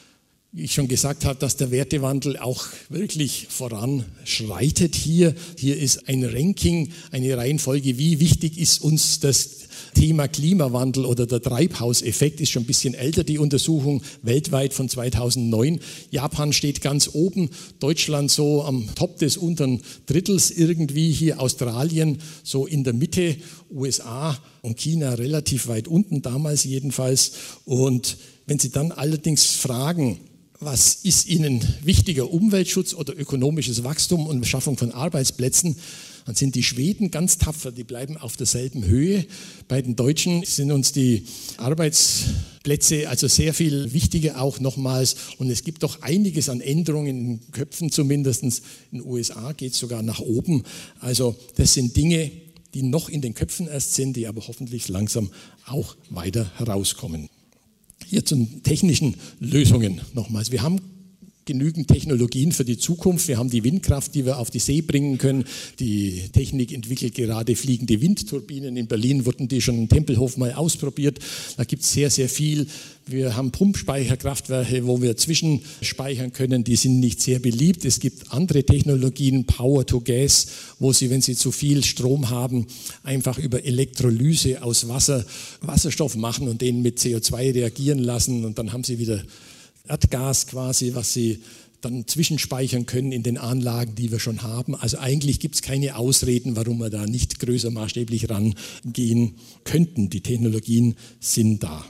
S3: wie ich schon gesagt habe, dass der Wertewandel auch wirklich voranschreitet hier. Hier ist ein Ranking, eine Reihenfolge, wie wichtig ist uns das Thema Klimawandel oder der Treibhauseffekt, ist schon ein bisschen älter, die Untersuchung weltweit von zweitausendneun. Japan steht ganz oben, Deutschland so am Top des unteren Drittels irgendwie, hier Australien so in der Mitte, U S A und China relativ weit unten, damals jedenfalls. Und wenn Sie dann allerdings fragen, was ist Ihnen wichtiger, Umweltschutz oder ökonomisches Wachstum und Schaffung von Arbeitsplätzen, dann sind die Schweden ganz tapfer, die bleiben auf derselben Höhe. Bei den Deutschen sind uns die Arbeitsplätze also sehr viel wichtiger auch nochmals. Und es gibt doch einiges an Änderungen in den Köpfen zumindest. In den U S A geht es sogar nach oben. Also das sind Dinge, die noch in den Köpfen erst sind, die aber hoffentlich langsam auch weiter herauskommen. Hier zu den technischen Lösungen nochmals. Wir haben genügend Technologien für die Zukunft. Wir haben die Windkraft, die wir auf die See bringen können. Die Technik entwickelt gerade fliegende Windturbinen. In Berlin wurden die schon im Tempelhof mal ausprobiert. Da gibt es sehr, sehr viel. Wir haben Pumpspeicherkraftwerke, wo wir zwischenspeichern können. Die sind nicht sehr beliebt. Es gibt andere Technologien, Power to Gas, wo Sie, wenn Sie zu viel Strom haben, einfach über Elektrolyse aus Wasser Wasserstoff machen und den mit C O zwei reagieren lassen. Und dann haben Sie wieder Erdgas quasi, was Sie dann zwischenspeichern können in den Anlagen, die wir schon haben. Also eigentlich gibt es keine Ausreden, warum wir da nicht größer maßstäblich rangehen könnten. Die Technologien sind da.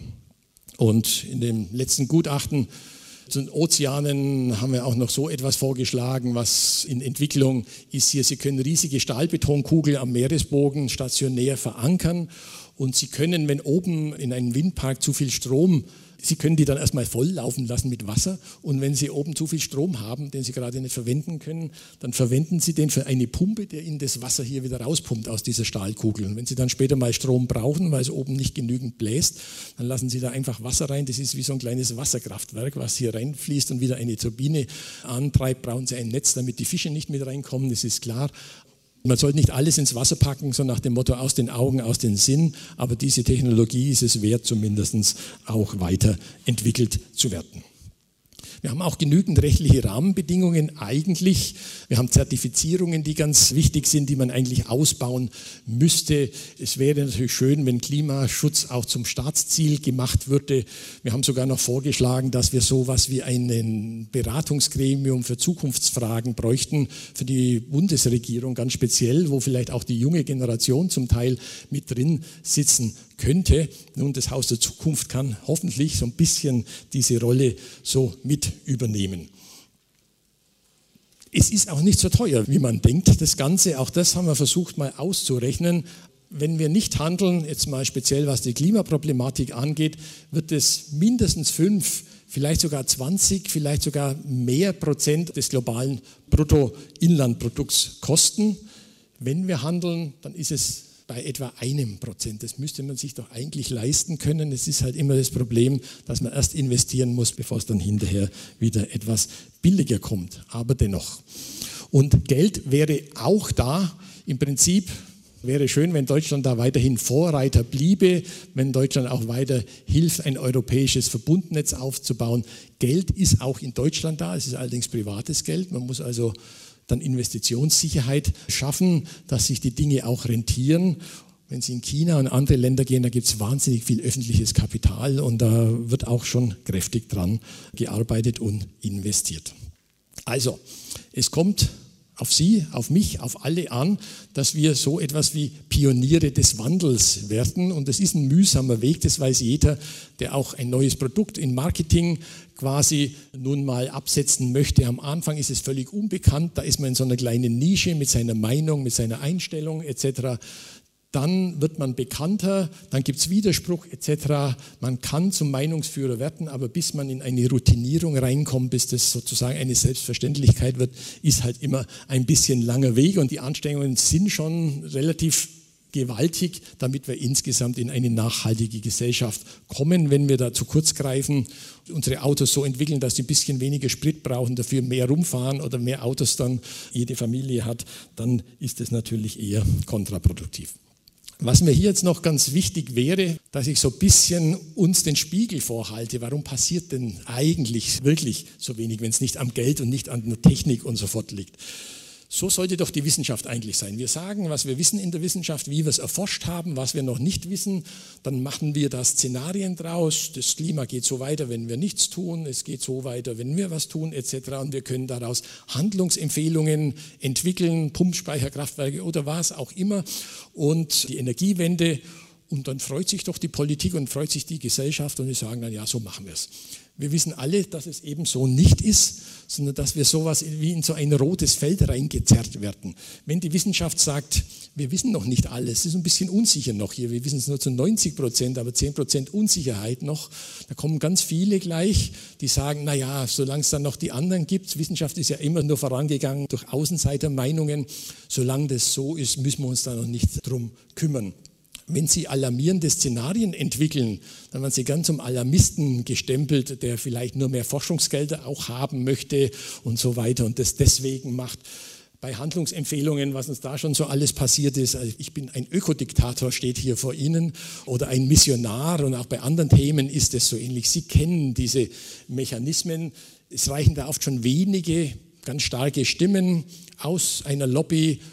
S3: Und in dem letzten Gutachten zu den Ozeanen haben wir auch noch so etwas vorgeschlagen, was in Entwicklung ist hier. Sie können riesige Stahlbetonkugeln am Meeresboden stationär verankern und Sie können, wenn oben in einem Windpark zu viel Strom, Sie können die dann erstmal voll laufen lassen mit Wasser und wenn Sie oben zu viel Strom haben, den Sie gerade nicht verwenden können, dann verwenden Sie den für eine Pumpe, der Ihnen das Wasser hier wieder rauspumpt aus dieser Stahlkugel. Und wenn Sie dann später mal Strom brauchen, weil es oben nicht genügend bläst, dann lassen Sie da einfach Wasser rein. Das ist wie so ein kleines Wasserkraftwerk, was hier reinfließt und wieder eine Turbine antreibt. Brauchen Sie ein Netz, damit die Fische nicht mit reinkommen, das ist klar. Man sollte nicht alles ins Wasser packen, so nach dem Motto aus den Augen, aus den Sinn, aber diese Technologie ist es wert, zumindest auch weiterentwickelt zu werden. Wir haben auch genügend rechtliche Rahmenbedingungen eigentlich. Wir haben Zertifizierungen, die ganz wichtig sind, die man eigentlich ausbauen müsste. Es wäre natürlich schön, wenn Klimaschutz auch zum Staatsziel gemacht würde. Wir haben sogar noch vorgeschlagen, dass wir sowas wie ein Beratungsgremium für Zukunftsfragen bräuchten, für die Bundesregierung ganz speziell, wo vielleicht auch die junge Generation zum Teil mit drin sitzen könnte. Nun, das Haus der Zukunft kann hoffentlich so ein bisschen diese Rolle so mit übernehmen. Es ist auch nicht so teuer, wie man denkt, das Ganze. Auch das haben wir versucht mal auszurechnen. Wenn wir nicht handeln, jetzt mal speziell was die Klimaproblematik angeht, wird es mindestens fünf, vielleicht sogar zwanzig, vielleicht sogar mehr Prozent des globalen Bruttoinlandprodukts kosten. Wenn wir handeln, dann ist es bei etwa einem Prozent. Das müsste man sich doch eigentlich leisten können. Es ist halt immer das Problem, dass man erst investieren muss, bevor es dann hinterher wieder etwas billiger kommt. Aber dennoch. Und Geld wäre auch da. Im Prinzip wäre schön, wenn Deutschland da weiterhin Vorreiter bliebe, wenn Deutschland auch weiter hilft, ein europäisches Verbundnetz aufzubauen. Geld ist auch in Deutschland da. Es ist allerdings privates Geld. Man muss also dann Investitionssicherheit schaffen, dass sich die Dinge auch rentieren. Wenn Sie in China und andere Länder gehen, da gibt es wahnsinnig viel öffentliches Kapital und da wird auch schon kräftig dran gearbeitet und investiert. Also, Es kommt auf Sie, auf mich, auf alle an, dass wir so etwas wie Pioniere des Wandels werden. Und das ist ein mühsamer Weg, das weiß jeder, der auch ein neues Produkt in Marketing quasi nun mal absetzen möchte. Am Anfang ist es völlig unbekannt, da ist man in so einer kleinen Nische mit seiner Meinung, mit seiner Einstellung et cetera. Dann wird man bekannter, dann gibt es Widerspruch et cetera. Man kann zum Meinungsführer werden, aber bis man in eine Routinierung reinkommt, bis das sozusagen eine Selbstverständlichkeit wird, ist halt immer ein bisschen langer Weg und die Anstrengungen sind schon relativ gewaltig, damit wir insgesamt in eine nachhaltige Gesellschaft kommen. Wenn wir da zu kurz greifen, unsere Autos so entwickeln, dass sie ein bisschen weniger Sprit brauchen, dafür mehr rumfahren oder mehr Autos dann jede Familie hat, dann ist das natürlich eher kontraproduktiv. Was mir hier jetzt noch ganz wichtig wäre, dass ich so ein bisschen uns den Spiegel vorhalte. Warum passiert denn eigentlich wirklich so wenig, wenn es nicht am Geld und nicht an der Technik und so fort liegt? So sollte doch die Wissenschaft eigentlich sein. Wir sagen, was wir wissen in der Wissenschaft, wie wir es erforscht haben, was wir noch nicht wissen. Dann machen wir da Szenarien draus. Das Klima geht so weiter, wenn wir nichts tun. Es geht so weiter, wenn wir was tun et cetera. Und wir können daraus Handlungsempfehlungen entwickeln, Pumpspeicherkraftwerke oder was auch immer. Und die Energiewende. Und dann freut sich doch die Politik und freut sich die Gesellschaft und wir sagen dann, ja, so machen wir es. Wir wissen alle, dass es eben so nicht ist, sondern dass wir sowas wie in so ein rotes Feld reingezerrt werden. Wenn die Wissenschaft sagt, wir wissen noch nicht alles, es ist ein bisschen unsicher noch hier, wir wissen es nur zu neunzig Prozent, aber zehn Prozent Unsicherheit noch, da kommen ganz viele gleich, die sagen, naja, solange es dann noch die anderen gibt, Wissenschaft ist ja immer nur vorangegangen durch Außenseitermeinungen, solange das so ist, müssen wir uns da noch nicht drum kümmern. Wenn Sie alarmierende Szenarien entwickeln, dann werden Sie ganz zum Alarmisten gestempelt, der vielleicht nur mehr Forschungsgelder auch haben möchte und so weiter und das deswegen macht. Bei Handlungsempfehlungen, was uns da schon so alles passiert ist, also ich bin ein Ökodiktator, steht hier vor Ihnen, oder ein Missionar und auch bei anderen Themen ist es so ähnlich. Sie kennen diese Mechanismen, es reichen da oft schon wenige ganz starke Stimmen aus einer Lobby,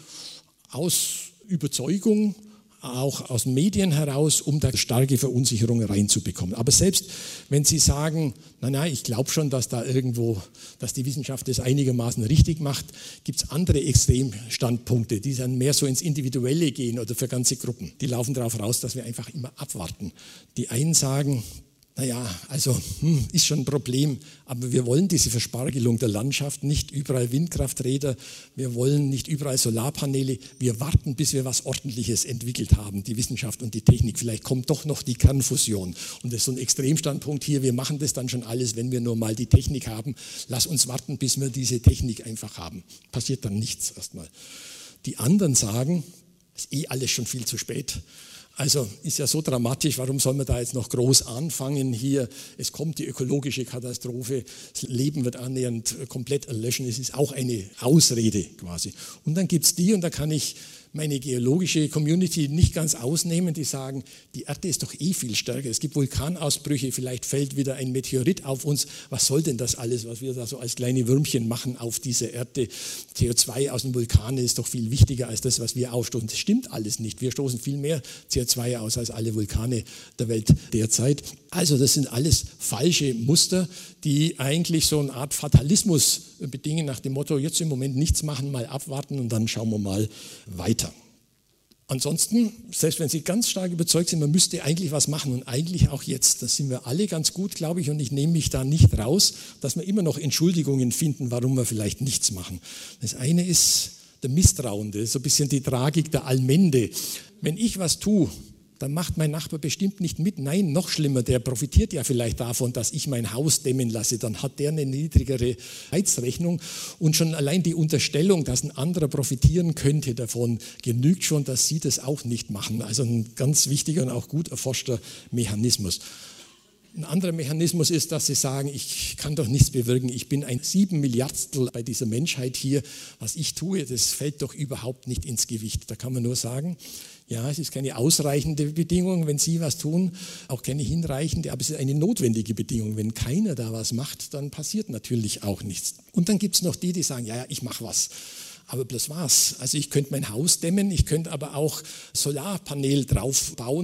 S3: aus Überzeugung, auch aus den Medien heraus, um da starke Verunsicherung reinzubekommen. Aber selbst wenn Sie sagen, na na, ich glaube schon, dass da irgendwo, dass die Wissenschaft das einigermaßen richtig macht, gibt es andere Extremstandpunkte, die dann mehr so ins Individuelle gehen oder für ganze Gruppen. Die laufen darauf raus, dass wir einfach immer abwarten. Die einen sagen, naja, also hm, ist schon ein Problem, aber wir wollen diese Verspargelung der Landschaft, nicht überall Windkrafträder, wir wollen nicht überall Solarpaneele, wir warten, bis wir was Ordentliches entwickelt haben, die Wissenschaft und die Technik. Vielleicht kommt doch noch die Kernfusion. Und das ist so ein Extremstandpunkt hier, wir machen das dann schon alles, wenn wir nur mal die Technik haben. Lass uns warten, bis wir diese Technik einfach haben. Passiert dann nichts erstmal. Die anderen sagen, ist eh alles schon viel zu spät. Also ist ja so dramatisch, warum soll man da jetzt noch groß anfangen hier? Es kommt die ökologische Katastrophe, das Leben wird annähernd komplett erlöschen, es ist auch eine Ausrede quasi. Und dann gibt es die, und da kann ich meine geologische Community nicht ganz ausnehmen, die sagen, die Erde ist doch eh viel stärker, es gibt Vulkanausbrüche, vielleicht fällt wieder ein Meteorit auf uns, was soll denn das alles, was wir da so als kleine Würmchen machen auf dieser Erde? C O zwei aus den Vulkanen ist doch viel wichtiger als das, was wir ausstoßen. Das stimmt alles nicht, wir stoßen viel mehr C O zwei aus als alle Vulkane der Welt derzeit. Also das sind alles falsche Muster, die eigentlich so eine Art Fatalismus bedingen nach dem Motto, jetzt im Moment nichts machen, mal abwarten und dann schauen wir mal weiter. Ansonsten, selbst wenn Sie ganz stark überzeugt sind, man müsste eigentlich was machen und eigentlich auch jetzt, das sind wir alle ganz gut, glaube ich, und ich nehme mich da nicht raus, dass wir immer noch Entschuldigungen finden, warum wir vielleicht nichts machen. Das eine ist der Misstrauende, so ein bisschen die Tragik der Allmende. Wenn ich was tue, dann macht mein Nachbar bestimmt nicht mit. Nein, noch schlimmer, der profitiert ja vielleicht davon, dass ich mein Haus dämmen lasse. Dann hat der eine niedrigere Heizrechnung. Und schon allein die Unterstellung, dass ein anderer profitieren könnte davon, genügt schon, dass Sie das auch nicht machen. Also ein ganz wichtiger und auch gut erforschter Mechanismus. Ein anderer Mechanismus ist, dass Sie sagen, ich kann doch nichts bewirken, ich bin ein sieben Milliardstel bei dieser Menschheit hier. Was ich tue, das fällt doch überhaupt nicht ins Gewicht. Da kann man nur sagen, ja, es ist keine ausreichende Bedingung, wenn Sie was tun, auch keine hinreichende, aber es ist eine notwendige Bedingung. Wenn keiner da was macht, dann passiert natürlich auch nichts. Und dann gibt es noch die, die sagen, ja, ja, ich mache was. Aber bloß was. Also ich könnte mein Haus dämmen, ich könnte aber auch Solarpanel drauf bauen.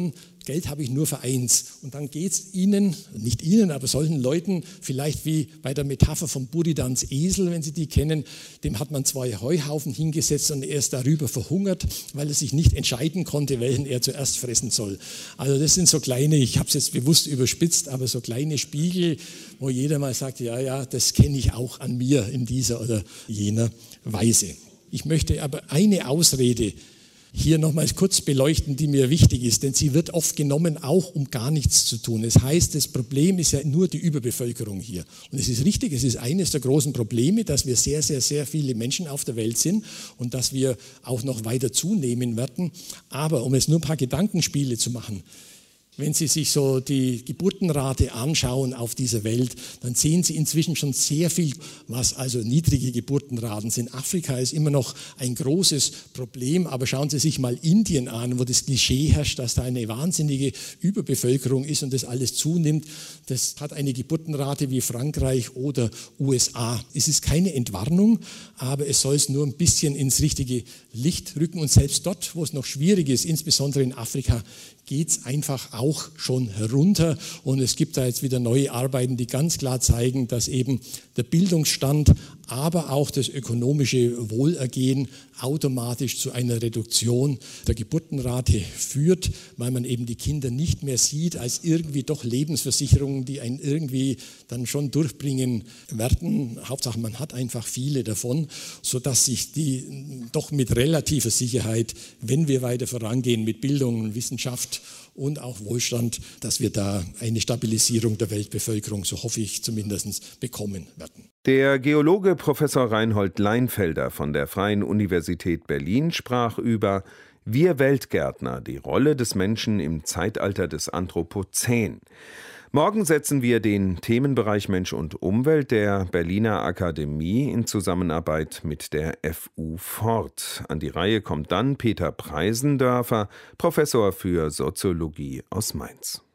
S3: Geld habe ich nur für eins. Und dann geht es Ihnen, nicht Ihnen, aber solchen Leuten, vielleicht wie bei der Metapher von Buridans Esel, wenn Sie die kennen, dem hat man zwei Heuhaufen hingesetzt und er ist darüber verhungert, weil er sich nicht entscheiden konnte, welchen er zuerst fressen soll. Also das sind so kleine, ich habe es jetzt bewusst überspitzt, aber so kleine Spiegel, wo jeder mal sagt, ja, ja, das kenne ich auch an mir in dieser oder jener Weise. Ich möchte aber eine Ausrede hier nochmals kurz beleuchten, die mir wichtig ist, denn sie wird oft genommen, auch um gar nichts zu tun. Es heißt, das Problem ist ja nur die Überbevölkerung hier. Und es ist richtig, es ist eines der großen Probleme, dass wir sehr, sehr, sehr viele Menschen auf der Welt sind und dass wir auch noch weiter zunehmen werden. Aber um jetzt nur ein paar Gedankenspiele zu machen, wenn Sie sich so die Geburtenrate anschauen auf dieser Welt, dann sehen Sie inzwischen schon sehr viel, was also niedrige Geburtenraten sind. Afrika ist immer noch ein großes Problem, aber schauen Sie sich mal Indien an, wo das Klischee herrscht, dass da eine wahnsinnige Überbevölkerung ist und das alles zunimmt. Das hat eine Geburtenrate wie Frankreich oder U S A. Es ist keine Entwarnung, aber es soll es nur ein bisschen ins richtige Licht rücken. Und selbst dort, wo es noch schwierig ist, insbesondere in Afrika, geht es einfach auch schon herunter. Und es gibt da jetzt wieder neue Arbeiten, die ganz klar zeigen, dass eben der Bildungsstand, aber auch das ökonomische Wohlergehen automatisch zu einer Reduktion der Geburtenrate führt, weil man eben die Kinder nicht mehr sieht als irgendwie doch Lebensversicherungen, die einen irgendwie dann schon durchbringen werden. Hauptsache, man hat einfach viele davon, sodass sich die doch mit relativer Sicherheit, wenn wir weiter vorangehen mit Bildung und Wissenschaft und auch Wohlstand, dass wir da eine Stabilisierung der Weltbevölkerung, so hoffe ich zumindest, bekommen werden.
S2: Der Geologe Professor Reinhold Leinfelder von der Freien Universität Berlin sprach über Wir Weltgärtner, die Rolle des Menschen im Zeitalter des Anthropozän. Morgen setzen wir den Themenbereich Mensch und Umwelt der Berliner Akademie in Zusammenarbeit mit der F U fort. An die Reihe kommt dann Peter Preisendörfer, Professor für Soziologie aus Mainz.